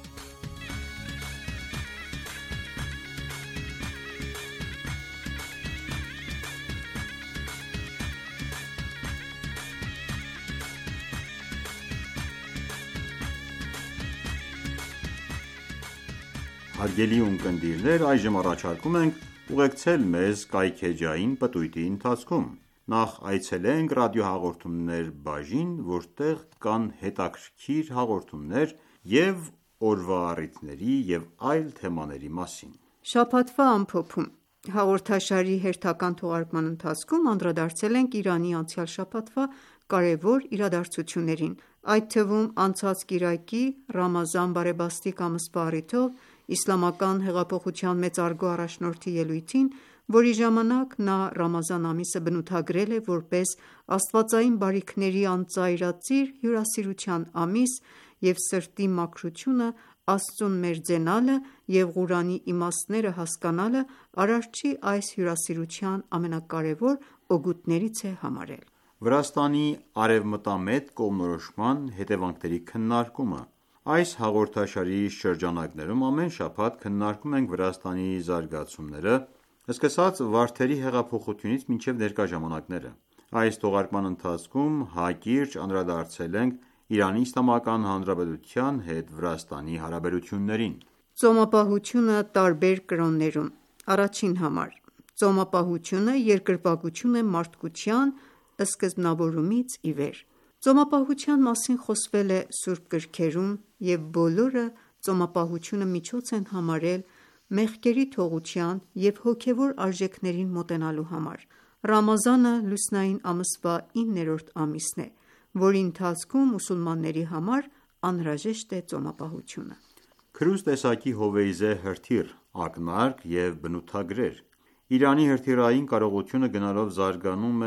Հարգելի ունկնդիրներ, այժմ առաջարկում ենք ուղեկցել մեզ կայքեջային պտույտի ընթացքում։ Նախ այցելենք ռադիոհաղորդումներ բաժին, որտեղ կան հետաքրքիր հաղորդումներ և օրվա առիթների և այլ թեմաների մասին։ Շաբաթվա ամփոփում հաղորդաշարի հերթական թողարկման ընթացքում անդրադարձել ենք Իրանի անցյալ շաբաթվա կարևոր իրադարձություններին, այդ թվում անցած կիրակի Ռամազան բարեբաստիկ ամսվա առիթով Իսլամական հեղափոխության մեծարգո առաջնորդի ելույթին, որի ժամանակ նա Ռամազան ամիսը բնութագրել է որպես աստվածային բարիքների անծայրածիր հյուրասիրության ամիս և սրտի մաքրությունը, Աստծուն մերձենալը և Ղուրանի իմաստները հասկանալը Արարչի այս հյուրասիրության ամենակարևոր օգուտներից է համարել։ Վրաստանի արևմտամետ կողմնորոշման հետևանքների քննարկումը։ Այս հաղորդաշարի շրջանակներում ամեն շաբաթ քննարկում ենք Վրաստանի զարգացումները, սկսած Վարդերի հեղափոխությունից մինչև ներկա ժամանակները։ Այս թողարկման ընթացքում հակիրճ անդրադարձել ենք Իրանի Իսլամական Հանրապետության հետ Վրաստանի հարաբերություններին։ Ծոմապահությունը տարբեր կրոններում։ Առաջին համար ծոմապահությունը երկրպագություն է մարդկության սկզբնավորումից ի վեր։ Ծոմապահության մասին խոսվել է սուրբ գրքերում և բոլորը ծոմապահությունը միջոց են համարել մեղքերի թողության և հոգևոր արժեքներին մոտենալու համար։ Ռամազանը լուսնային ամսվա իններորդ ամիսն է, որի ընթացքում մուսուլմանների համար անհրաժեշտ է ծոմապահությունը։ Քրուս տեսակի հովեյզե հրթիռ, ակնարկ և բնութագրեր։ Իրանի հրթիռային կարողությունը գնալով զարգանում է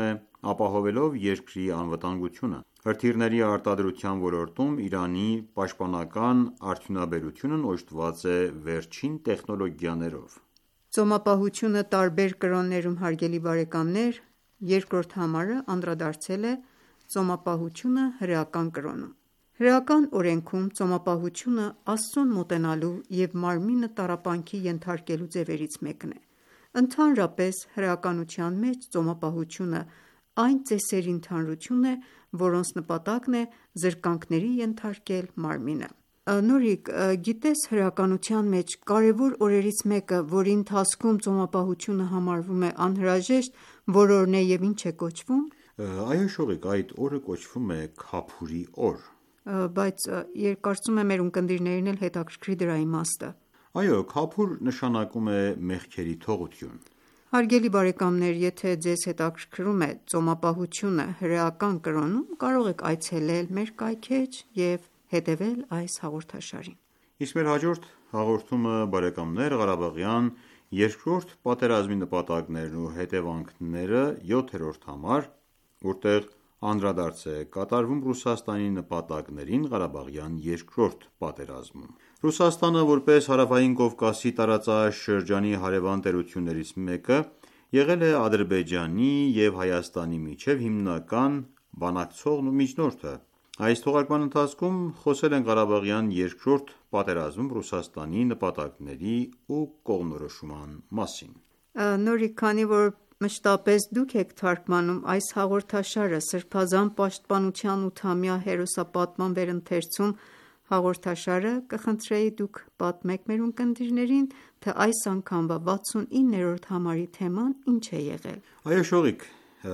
ապահովելով երկրի անվտանգությունը։ Հրթիռների արտադրության ոլորտում Իրանի պաշտպանական արդյունաբերությունն օժտված է վերջին տեխնոլոգիաներով։ Ծոմապահությունը տարբեր կրոններում, հարգելի բարեկամներ, երկրորդ համարը անդրադարձել է ծոմապահությունը հրեական կրոնում։ Հրեական օրենքում ծոմապահությունը Աստծուն մոտենալու և մարմինը տառապանքի ենթարկելու ձևերից մեկն է։ Ընդհանրապես, հրեականության մեջ ծոմապահությունը այն ծեսերի ընդհանրությունն է, որոնց նպատակն է զրկանքների ենթարկել մարմինը։ Նորիկ, գիտես հրեականության մեջ կարևոր օրերից մեկը, որի ընթացքում ծոմապահությունը համարվում է անհրաժեշտ, որ օրն է և ինչ է կոչվում։ Այո Շողիկ, այդ օրը կոչվում է Քափուրի օր։ Բայց կարծում եմ մեր ունկնդիրներին էլ հետաքրքրի դրա իմաստը։ Այո, Քափուր նշանակում է մեղքերի թողություն։ Հարգելի բարեկամներ, եթե ձեզ հետաքրքրում է ծոմապահությունը հրեական կրոնում, կարող եք այցելել մեր կայքէջ և հետևել այս հաղորդաշարին։ Իսկ մեր հաջորդ հաղորդումը, բարեկամներ, Ղարաբաղյան երկրորդ պատերազմի նպատակներն ու հետևանքները յոթերորդ համար, որտեղ անդրադարձ է կատարվում Ռուսաստանի նպատակներին Ղարաբաղյան երկրորդ պատերազմում։ Ռուսաստանը, որպես Հարավային Կովկասի տարածաշրջանի հարևան տերություններից մեկը, եղել է Ադրբեջանի և Հայաստանի միջև հիմնական բանակցողն ու միջնորդը։ Այս թողարկման ընթացքում խոսել ենք Ղարաբաղյան երկրորդ պատերազմում Ռուսաստանի նպատակների ու կողմնորոշման մասին։ Նորիկ, քանի որ մշտապես դուք եք թարգմանում այս հաղորդաշարը Սրբազան պաշտպանության ութամյա հերոսապատման վերընթերցում հաղորդաշարը, կխնդրեի դուք պատմեք մեր ունկնդիրներին, թե այս անգամվա վաթսունիններորդ համարի թեման ինչ է եղել։ Այո Շողիկ,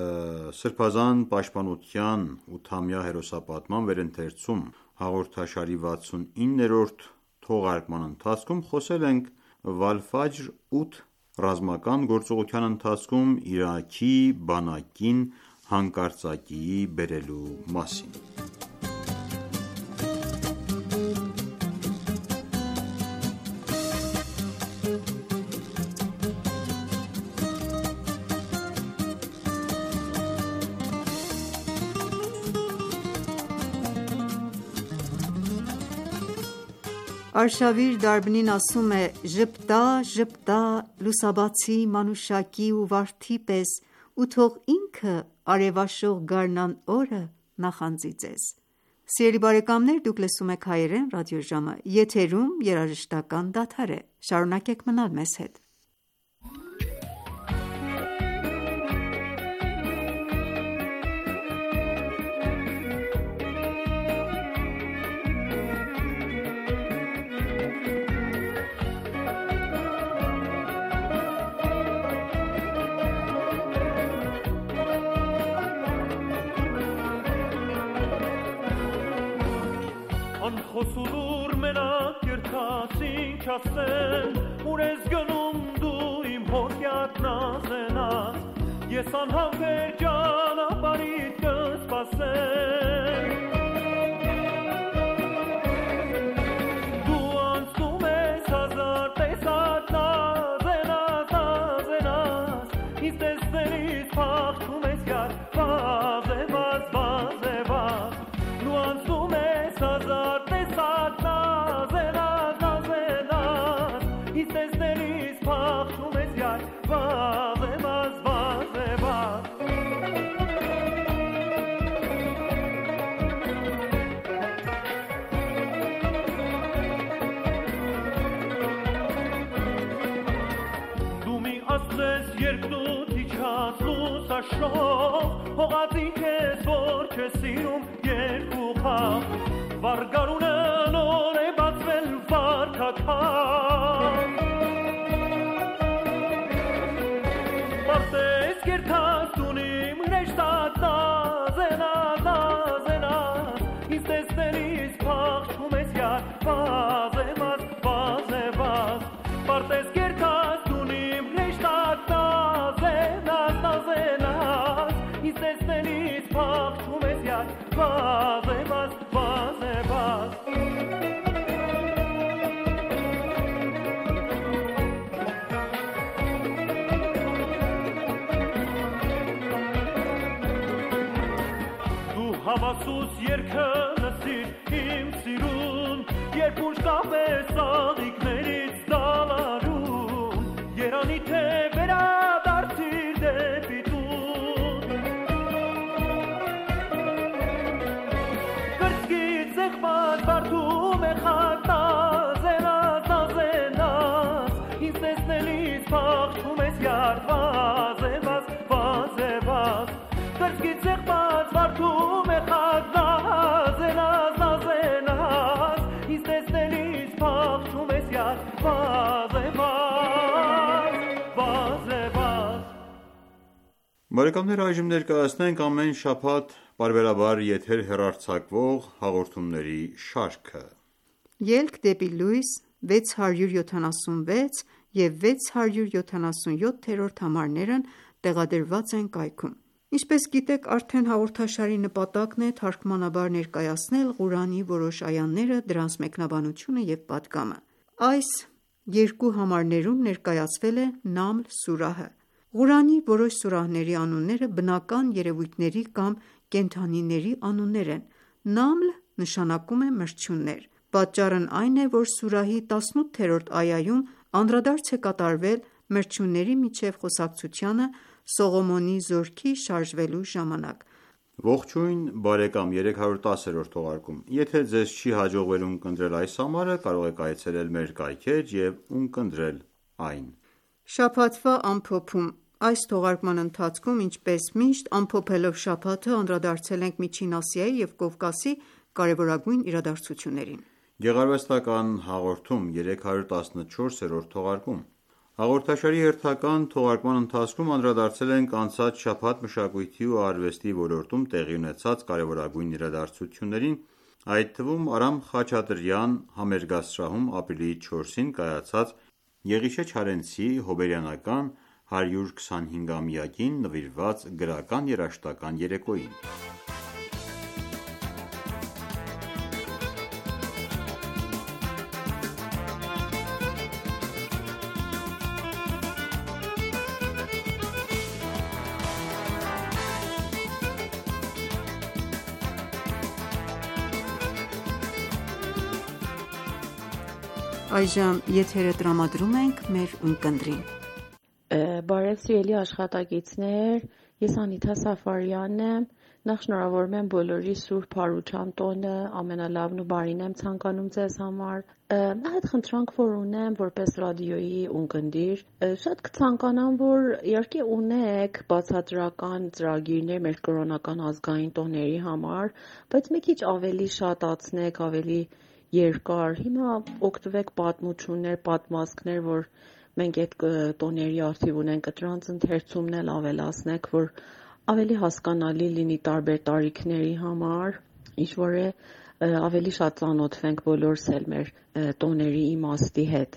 Սրբազան պաշտպանության ութամյա հերոսապատման վերընթերցում հաղորդաշարի վաթսունիններորդ թողարկման ընթացքում խոսել ենք Վալֆաջր ութ ռազմական գործողության ընթացքում Իրաքի բանակին հանկարծակիի բերելու մասին։ Արշավիր Դարբնին ասում է. «Ժպտա, ժպտա, լուսաբացի մանուշակի ու վարդի պես, ու թող ինքը արևաշող գարնան օրը նախանձի ձեզ»։ Սիրելի բարեկամներ, դուք լսում եք հայերեն ռադիոժամը, եթերում երաժշտական դադար է։ Շարունակեք մնալ մեզ հետ։ Խոսուլուր մենակ երթասին չասեն, ուր ես գնում դու իմ հոտյակ նազենաս, ես անհամբեր ճանապարհիդ կսպասեմ։ Դու անցնում ես հազար տեսակ նազենաս, նազենաս, ինձ տեսնելիս փախչում ես յար, վազևազ, վազևազ, դու անցնում ես հազար Հողածին քեզ որ չես սիրում երկու խաղ, վարգարունը նոր է բացվել վարքաքաղ։ Պարտես կերթաս տունիմ հրեշտած նազենաս, նազենաս, ինձ տեսնելիս փախչում ես յար, վազևազ, վազևազ, պարտես կերթաս տունիմ հրեշտած նազենաս, նազենաս, ինձ տեսնելիս փախչում ես յար, վազևազ, վազևազ։ Հավասուս երգը լսիր իմ սիրուն, երբ ուշ կապես աղիքներից դալարում, երանի թե վերադարձիր դեպի տուն։ Կրծքից եղբար բարդում է խատազենաս, ազենաս, ինձ տեսնելիս փախչում ես յարդ վազևազ, վազևազ, կրծքից եղբար բարդում է խատազենաս, ազենաս, ինձ տեսնելիս փախչում ես յարդ վազևազ, վազևազ։ Բարեկամներ, այժմ ներկայացնենք ամեն շաբաթ պարբերաբար եթեր հեռարձակվող հաղորդումների շարքը։ Ելք դեպի լույս վեց հարյուր յոթանասունվեց և վեց հարյուր յոթանասունյոթերորդ համարներն տեղադրված են կայքում։ Ինչպես գիտեք, արդեն հաղորդաշարի նպատակն է թարգմանաբար ներկայացնել Ղուրանի որոշ այաները, դրանց մեկնաբանությունը և պատգամը։ Այս երկու համարներում ներկայացվել է Նամլ սուրահը։ Ղուրանի որոշ սուրահների անունները բնական երևույթների կամ կենդանիների անուններ են։ Նամլ նշանակում է մրջյուններ։ Պատճառն այն է, որ սուրահի տասնութերորդ այայում անդրադարձ է կատարվել մրջյունների միջև խոսակցությանը Սողոմոնի զորքի շարժվելու ժամանակ։ Ողջույն բարեկամ երեք հարյուր տասերորդ թողարկում։ Եթե ձեզ չի հաջողվել ունկնդրել այս համարը, կարող եք այցելել մեր կայքեր և ունկնդրել այն։ Շաբաթվա ամփոփում։ Այս թողարկման ընթացքում, ինչպես միշտ, ամփոփելով շաբաթը, անդրադարձել ենք Միջին Ասիայի և Կովկասի կարևորագույն իրադարձություններին։ Գեղարվեստական հաղորդում երեք հարյուր տասնչորսերորդ թողարկում։ Հաղորդաշարի հերթական թողարկման ընթացքում անդրադարձել ենք անցած շաբաթ մշակույթի ու արվեստի ոլորտում տեղի ունեցած կարևորագույն իրադարձություններին, այդ թվում Արամ Խաչատրյան համերգասրահում ապրիլի չորսին կայացած Եղիշե Չարենցի հոբելյանական հարյուր քսանհինգամյակին նվիրված գրական երաժշտական երեկոյին։ Այժմ եթերը տրամադրում ենք մեր ունկնդրին։ Բարև սիրելի աշխատակիցներ, ես Անիթա Սաֆարյանն եմ։ Նախ շնորհավորում եմ բոլորի Սուրբ Հարության տոնը, ամենալավն ու բարին եմ ցանկանում ձեզ համար։ Այդ խնդրանք, որ ունեմ որպես ռադիոյի ունկնդիր, շատ կցանկանամ, որ իհարկե ունեք բացատրական ծրագիրներ մեր կրոնական ազգային տոների համար, բայց մի քիչ ավելի շատացնեք, ավելի երկար, հիմա օգտվեք պատմություններ, պատմվածքներ, որ մենք այդ տոների արդիվ ունենք, դրանց ընթերցումն էլ ավելացնեք, որ ավելի հասկանալի լինի տարբեր տարիքների համար, ինչ որ է ավելի շատ ծանոթվենք բոլորս էլ մեր տոների իմաստի հետ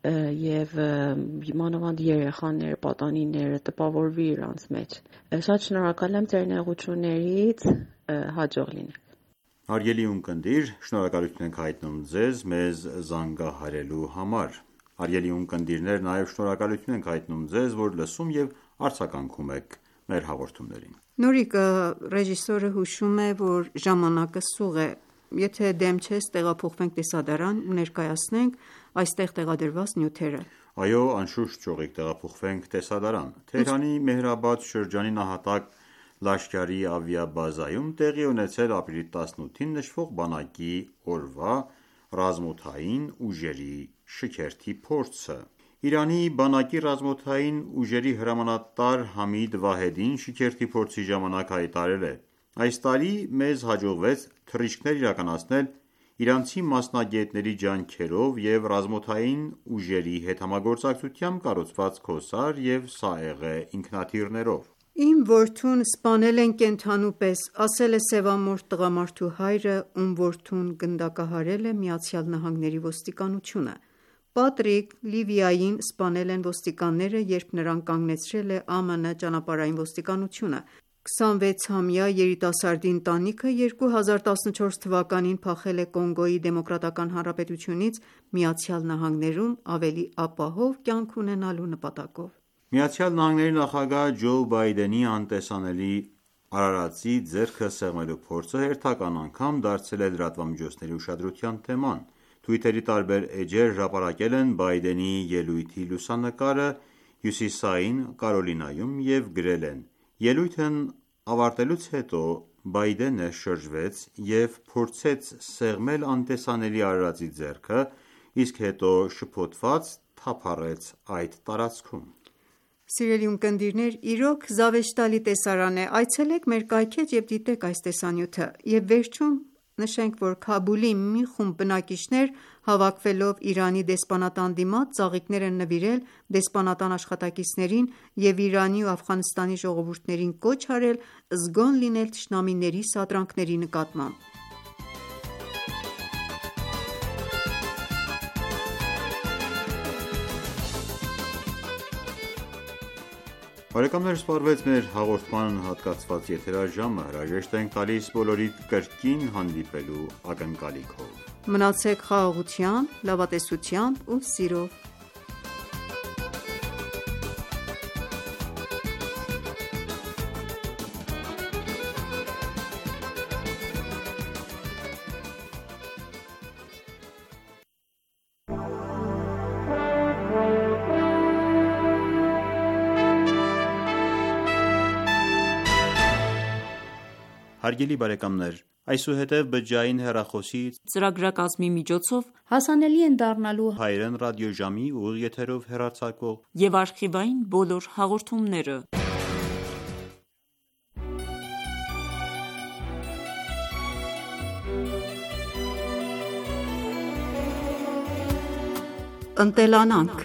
եւ մանավանդ երեխաները, պատանիները տպավորվի իրանց մեջ։ Շատ շնորհակալ եմ ձեր նեղություններից, հաջող լինեք։ Հարգելի ունկնդիր, շնորհակալություն ենք հայտնում ձեզ մեզ զանգահարելու համար։ Հարգելի ունկնդիրներ, նաև շնորհակալություն ենք հայտնում ձեզ, որ լսում եւ արձագանքում եք մեր հաղորդումներին։ Նորիկը ռեժիսորը հուշում է, որ ժամանակը սուղ է։ Եթե դեմ չես, տեղափոխվենք տեսադարան ու ներկայացնենք այստեղ տեղադրված նյութերը։ Այո, անշուշտ ճողիկ տեղափոխվենք տեսադարան։ Թեհրանի Մեհրաբադ շրջանի նահատակ Լաշկարի ավիաբազայում տեղի ունեցել ապրիլի տասնութին նշվող բանակի օրվա ռազմօդային ուժերի շքերթի փորձը։ Իրանի բանակի ռազմօդային ուժերի հրամանատար Համիդ Վահեդին շքերթի փորձի ժամանակ հայտարարել է. «Այս տարի մեզ հաջողվեց թռիչքներ իրականացնել իրանցի մասնագետների ջանքերով և ռազմօդային ուժերի հետ համագործակցությամբ կառուցված Քոսար և Սաեղե ինքնաթիռներով»։ Իմ որդուն սպանել են կենդանու պես, ասել է սևամորթ տղամարդու հայրը, ում որդուն գնդակահարել է ԱՄՆ ոստիկանությունը։ Պատրիկ Լիվիային սպանել են ոստիկանները, երբ նրան կանգնեցրել է ԱՄՆ ճանապարհային ոստիկանությունը։ քսանվեցամյա երիտասարդի ընտանիքը երկու հազար տասնչորս թվականին փախել է Կոնգոյի Դեմոկրատական Հանրապետությունից ԱՄՆ-ում ավելի ապահով կյանք ունենալու նպատակով։ ԱՄՆ նախագահ Ջո Բայդենի անտեսանելի արարածի ձեռքը սեղմելու փորձը հերթական անգամ դարձել է լրատվամիջոցների ուշադրության թեման։ Twitter-ի տարբեր էջեր հրապարակել են Բայդենի ելույթի լուսանկարը Հյուսիսային Կարոլինայում և գրել են. «Ելույթն ավարտելուց հետո Բայդենը շրջվեց և փորձեց սեղմել անտեսանելի արարածի ձեռքը, իսկ հետո շփոթված թափառեց այդ տարածքում»։ Սիրելի ունկնդիրներ, իրոք զավեշտալի տեսարան է, այցելեք մեր կայքէջ և դիտեք այս տեսանյութը։ Եվ վերջում նշենք, որ Քաբուլի մի խումբ բնակիչներ հավաքվելով Իրանի դեսպանատան դիմաց ծաղիկներ են նվիրել դեսպանատան աշխատակիցներին և Իրանի ու Աֆղանստանի ժողովուրդներին կոչ արել զգոն լինել թշնամիների սադրանքների նկատմամբ։ Բարեկամներ, սպառվեց մեր հաղորդման հատկացված եթերաժամը։ Հրաժեշտ ենք տալիս բոլորիդ կրկին հանդիպելու ակնկալիքով։ Մնացեք խաղաղությամբ, լավատեսությամբ ու սիրով։ Հարգելի բարեկամներ, այսուհետև բջջային հեռախոսի ծրագրակազմի միջոցով հասանելի են դառնալու հայերեն ռադիոժամի ուղիղ եթերով հեռարձակվող և արխիվային բոլոր հաղորդումները։ Ընտելանանք։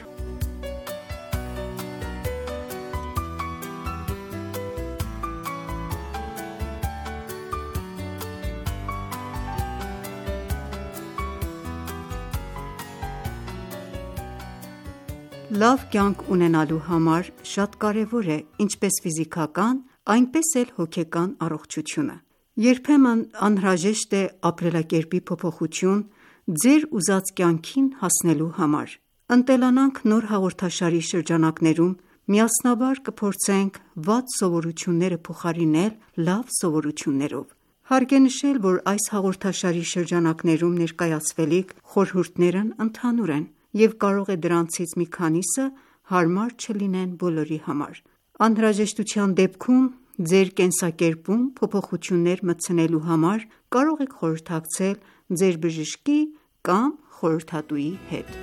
Լավ կյանք ունենալու համար շատ կարևոր է ինչպես ֆիզիկական, այնպես էլ հոգեկան առողջությունը։ Երբեմն անհրաժեշտ է ապրելակերպի փոփոխություն ձեր ուզած կյանքին հասնելու համար։ «Ընտելանանք» նոր հաղորդաշարի շրջանակներում միասնաբար կփորձենք վատ սովորությունները փոխարինել լավ սովորություններով։ Հարկ է նշել, որ այս հաղորդաշարի շրջանակներում ներկայացվելիք խորհուրդներն ընդհանուր են և կարող է դրանցից մի քանիսը հարմար չլինեն բոլորի համար։ Անհրաժեշտության դեպքում ձեր կենսակերպում փոփոխություններ մտցնելու համար կարող եք խորհրդակցել ձեր բժշկի կամ խորհրդատուի հետ։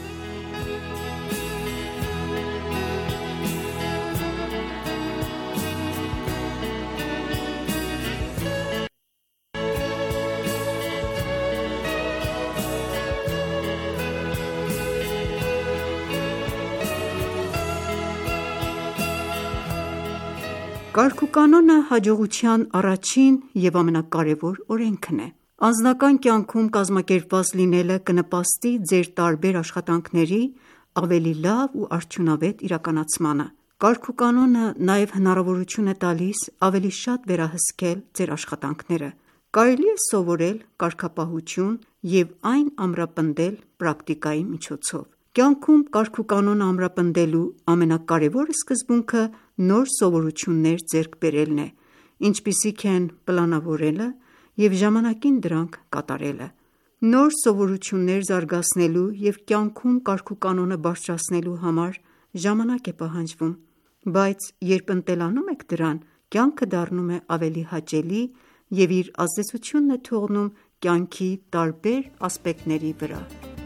Կարգուկանոնը հաջողության առաջին և ամենակարևոր օրենքն է։ Անձնական կյանքում կազմակերպված լինելը կնպաստի ձեր տարբեր աշխատանքների ավելի լավ ու արդյունավետ իրականացմանը։ Կարգուկանոնը նաև հնարավորություն է տալիս ավելի շատ վերահսկել ձեր աշխատանքները։ Կարելի է սովորել կարգապահություն և այն ամրապնդել պրակտիկայի միջոցով։ Կյանքում կարգուկանոնը ամրապնդելու ամենակարևոր սկզբունքը նոր սովորություններ ձեռք բերելն է, ինչպիսիք են պլանավորելը և ժամանակին դրանք կատարելը։ Նոր սովորություններ զարգացնելու և կյանքում կարգուկանոնը բարձրացնելու համար ժամանակ է պահանջվում, բայց երբ ընտելանում եք դրան, կյանքը դառնում է ավելի հաճելի և իր ազդեցությունն է թողնում կյանքի տարբեր ասպեկտների վրա։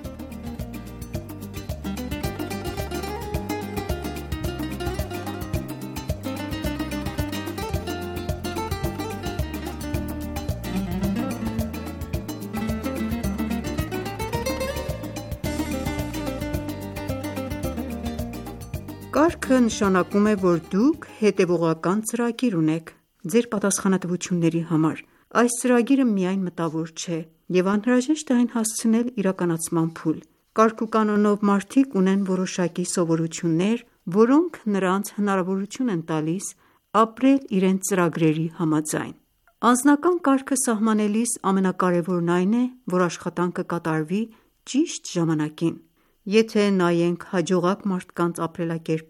Կարգը նշանակում է, որ դուք հետևողական ծրագիր ունեք ձեր պատասխանատվությունների համար։ Այս ծրագիրը միայն մտավոր չէ և անհրաժեշտ է այն հասցնել իրականացման փուլ։ Կարգուկանոնով մարդիկ ունեն որոշակի սովորություններ, որոնք նրանց հնարավորություն են տալիս ապրել իրենց ծրագրերի համաձայն։ Անձնական կարգը սահմանելիս ամենակարևորն այն է, որ աշխատանքը կատարվի ճիշտ ժամանակին։ Եթե նայենք հաջողակ մարդկանց ապրելակերպին,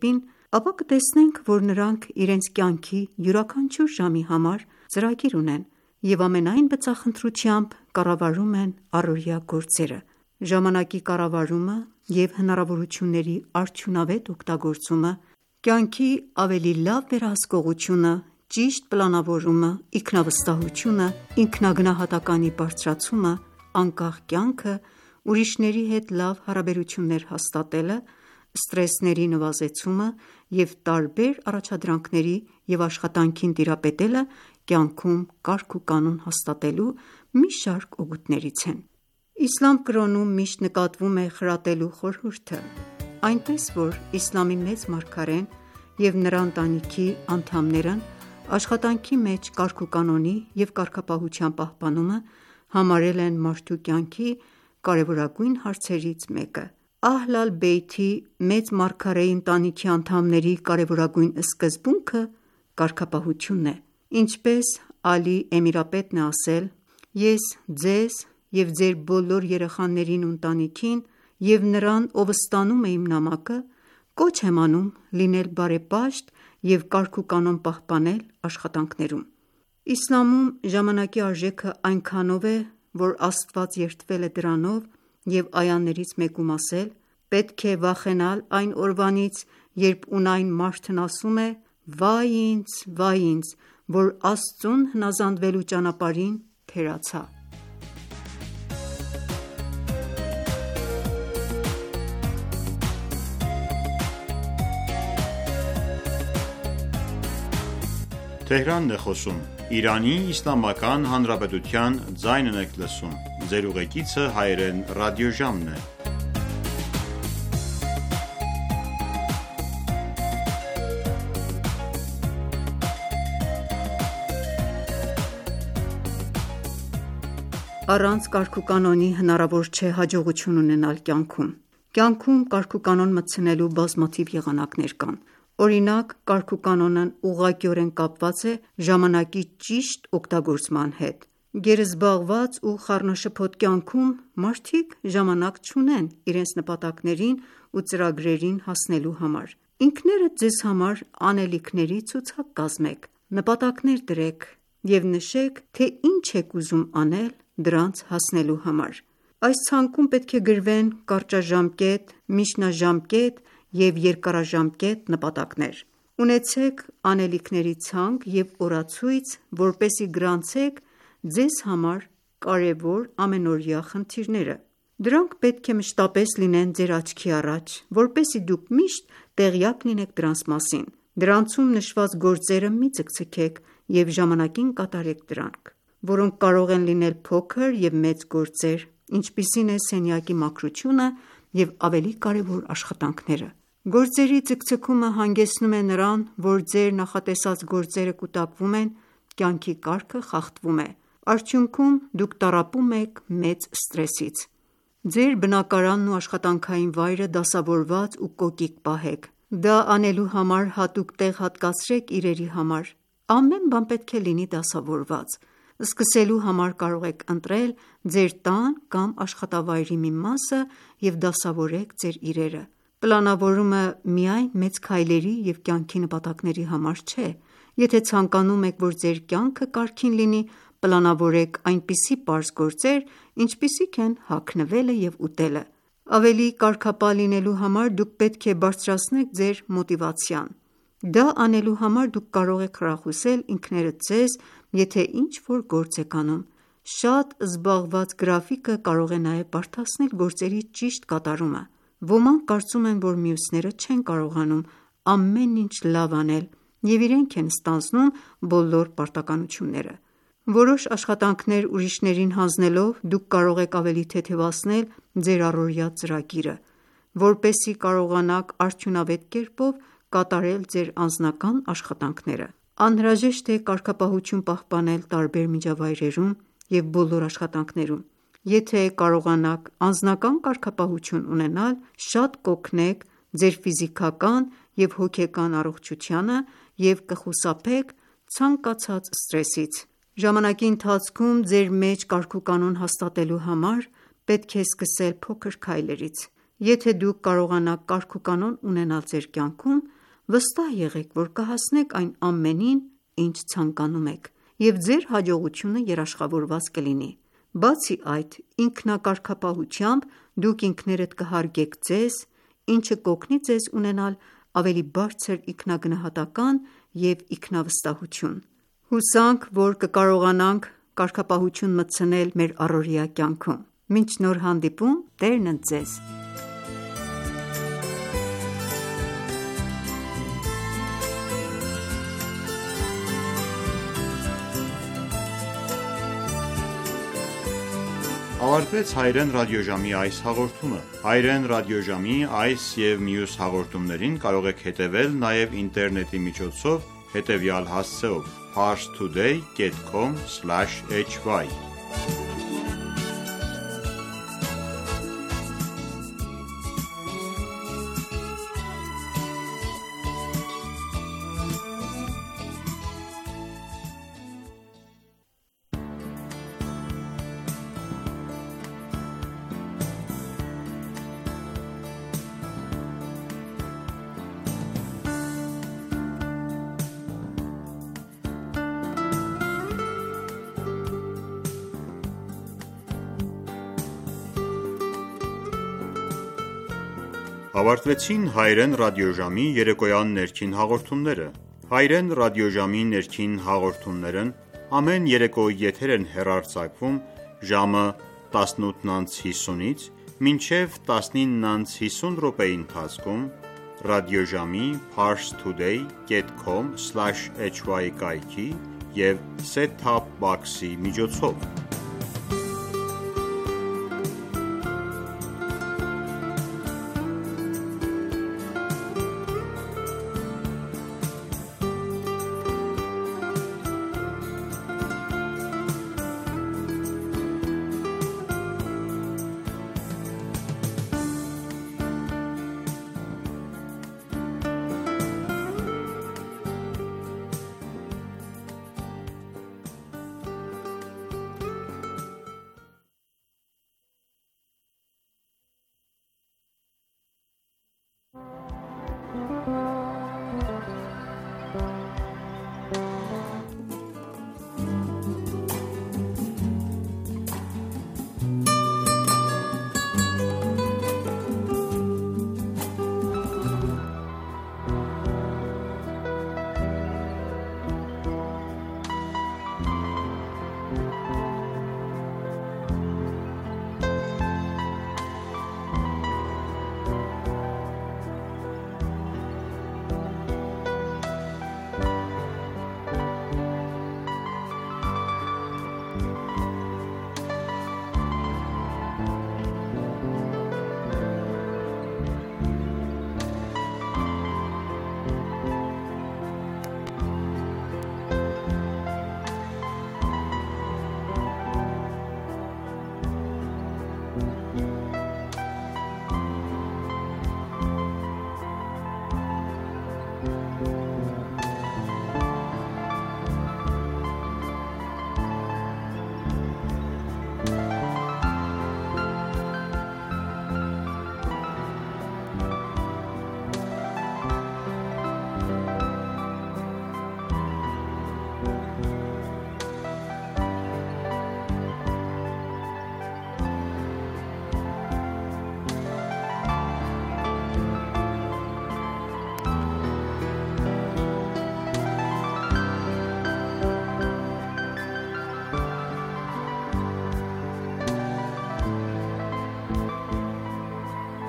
ապա կտեսնենք, որ նրանք իրենց կյանքի յուրաքանչյուր ժամի համար ծրագիր ունեն և ամենայն բծախնդրությամբ կառավարում են առօրյա գործերը։ Ժամանակի կառավարումը և հնարավորությունների արդյունավետ օգտագործումը, կյանքի ավելի լավ վերահսկողությունը, ճիշտ պլանավորումը, ինքնավստահությունը, ինքնագնահատականի բարձրացումը, անկախ կյանքը, ուրիշների հետ լավ հարաբերություններ հաստատելը, սթրեսների նվազեցումը և տարբեր առաջադրանքների և աշխատանքին տիրապետելը կյանքում կարգ ու կանոն հաստատելու մի շարք օգուտներից են։ Իսլամ կրոնում միշտ նկատվում է խրատելու խորհուրդը, այնպես որ իսլամի մեծ մարգարեն և նրա ընտանիքի անդամներն աշխատանքի մեջ կարգուկանոնի և կարգապահության պահպանումը համարել են մարդու կյանքի կարևորագույն հարցերից մեկը։ Ահլ ալ-Բեյթի մեծ մարգարեի ընտանիքի անդամների կարևորագույն սկզբունքը կարգապահությունն է։ Ինչպես Ալի Էմիրապետն է ասել. «Ես ձեզ և ձեր բոլոր երեխաներին ու ընտանիքին և նրան, ով ստանում է իմ նամակը, կոչ եմ անում լինել բարեպաշտ և կարգուկանոն պահպանել աշխատանքներում»։ Իսլամում ժամանակի արժեքը այնքանով է, որ Աստված երդվել է դրանով և այաներից մեկում ասել. «Պետք է վախենալ այն օրվանից, երբ ունայն մարդն ասում է. «Վայ ինձ, վայ ինձ, որ Աստծուն հնազանդվելու ճանապարհին թերացա»»։ Առանց կարգուկանոնի հնարավոր չէ հաջողություն ունենալ կյանքում։ Կյանքում կարգուկանոն մտցնելու բազմաթիվ եղանակներ կան։ Օրինակ, կարգուկանոնն ուղղակիորեն կապված է ժամանակի ճիշտ օգտագործման հետ։ Գերզբաղված ու խառնաշփոթ կյանքում մարդիկ ժամանակ չունեն իրենց նպատակներին ու ծրագրերին հասնելու համար։ Ինքներդ ձեզ համար անելիքների ցուցակ կազմեք, նպատակներ դրեք և նշեք, թե ինչ եք ուզում անել դրանց հասնելու համար։ Այս ցանկում պետք է գրվեն կարճաժամկետ, միջնաժամկետ և երկարաժամկետ նպատակներ։ Ունեցեք անելիքների ցանկ և օրացույց, որպեսզի գրանցեք ձեզ համար կարևոր ամենօրյա խնդիրները։ Դրանք պետք է մշտապես լինեն ձեր աչքի առաջ, որպեսզի դուք միշտ տեղյակ լինեք դրանց մասին։ Դրանցում նշված գործերը մի ձգձգեք և ժամանակին կատարեք դրանք, որոնք կարող են լինել փոքր և մեծ գործեր, ինչպիսին է սենյակի մաքրությունը և ավելի կարևոր աշխատանքները։ Գործերի ձգձգումը հանգեցնում է նրան, որ ձեր նախատեսած գործերը կուտակվում են, կյանքի կարգը խախտվում է։ Արդյունքում դուք տառապում եք մեծ սթրեսից։ Ձեր բնակարանն ու աշխատանքային վայրը դասավորված ու կոկիկ պահեք։ Դա անելու համար հատուկ տեղ հատկացրեք իրերի համար։ Ամեն բան պետք է լինի դասավորված։ Սկսելու համար կարող եք ընտրել ձեր տան կամ աշխատավայրի մի մասը և դասավորեք ձեր իրերը։ Պլանավորումը միայն մեծ քայլերի և կյանքի նպատակների համար չէ։ Եթե ցանկանում եք, որ ձեր կյանքը կարգին լինի, պլանավորեք այնպիսի պարզ գործեր, ինչպիսիք են հագնվելը և ուտելը։ Ավելի կարգապահ լինելու համար դուք պետք է բարձրացնեք ձեր մոտիվացիան։ Դա անելու համար դուք կարող եք խրախուսել ինքներդ ձեզ, եթե ինչ-որ գործ եք անում։ Շատ զբաղված գրաֆիկը կարող է նաև բարդացնել գործերի ճիշտ կատարումը։ Ոմանք կարծում են, որ մյուսները չեն կարողանում ամեն ինչ լավ անել և իրենք են ստանձնում բոլոր պարտականությունները։ Որոշ աշխատանքներ ուրիշներին հանձնելով դուք կարող եք ավելի թեթևացնել ձեր առօրյա ծրագիրը, որպեսզի կարողանաք արդյունավետ կերպով կատարել ձեր անձնական աշխատանքները։ Անհրաժեշտ է կարգապահություն պահպանել տարբեր միջավայրերում և բոլոր աշխատանքներում։ Եթե կարողանաք անձնական կարգապահություն ունենալ, շատ կօգնեք ձեր ֆիզիկական և հոգեկան առողջությանը և կխուսափեք ցանկացած սթրեսից։ Ժամանակի ընթացքում ձեր մեջ կարգուկանոն հաստատելու համար պետք է սկսել փոքր քայլերից։ Եթե դուք կարողանաք կարգուկանոն ունենալ ձեր կյանքում, Վստահ եղեք, որ կհասնեք այն ամենին, ինչ ցանկանում եք, և ձեր հաջողությունը երաշխավորված կլինի: Բացի այդ, ինքնակարգապահությամբ դուք ինքներդ կհարգեք ձեզ, ինչը կօգնի ձեզ ունենալ ավելի բարձր ինքնագնահատական և ինքնավստահություն: Հուսանք, որ կկարողանանք կարգապահություն մտցնել մեր առօրյա կյանքում: Մինչ նոր հանդիպում, Տերն ընդ Ձեզ: Ավարտվեց հայերեն ռադիոժամի այս հաղորդումը: Հայերեն ռադիոժամի այս և մյուս հաղորդումներին կարող եք հետևել նաև ինտերնետի միջոցով հետևյալ հասցեով՝ parstoday dot com slash h y: Ավարտվեցին հայերեն ռադիոժամի երեկոյան ներքին հաղորդումները: Հայերեն ռադիոժամի ներքին հաղորդումներն ամեն երեկո եթեր են հեռարձակվում ժամը տասնութ ընց հիսունից մինչև տասնինը ընց հիսուն րոպեի ընթացքում ռադիոժամի parstoday dot com slash h y կայքի և set-top box-ի միջոցով: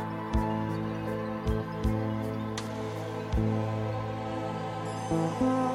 Thank you.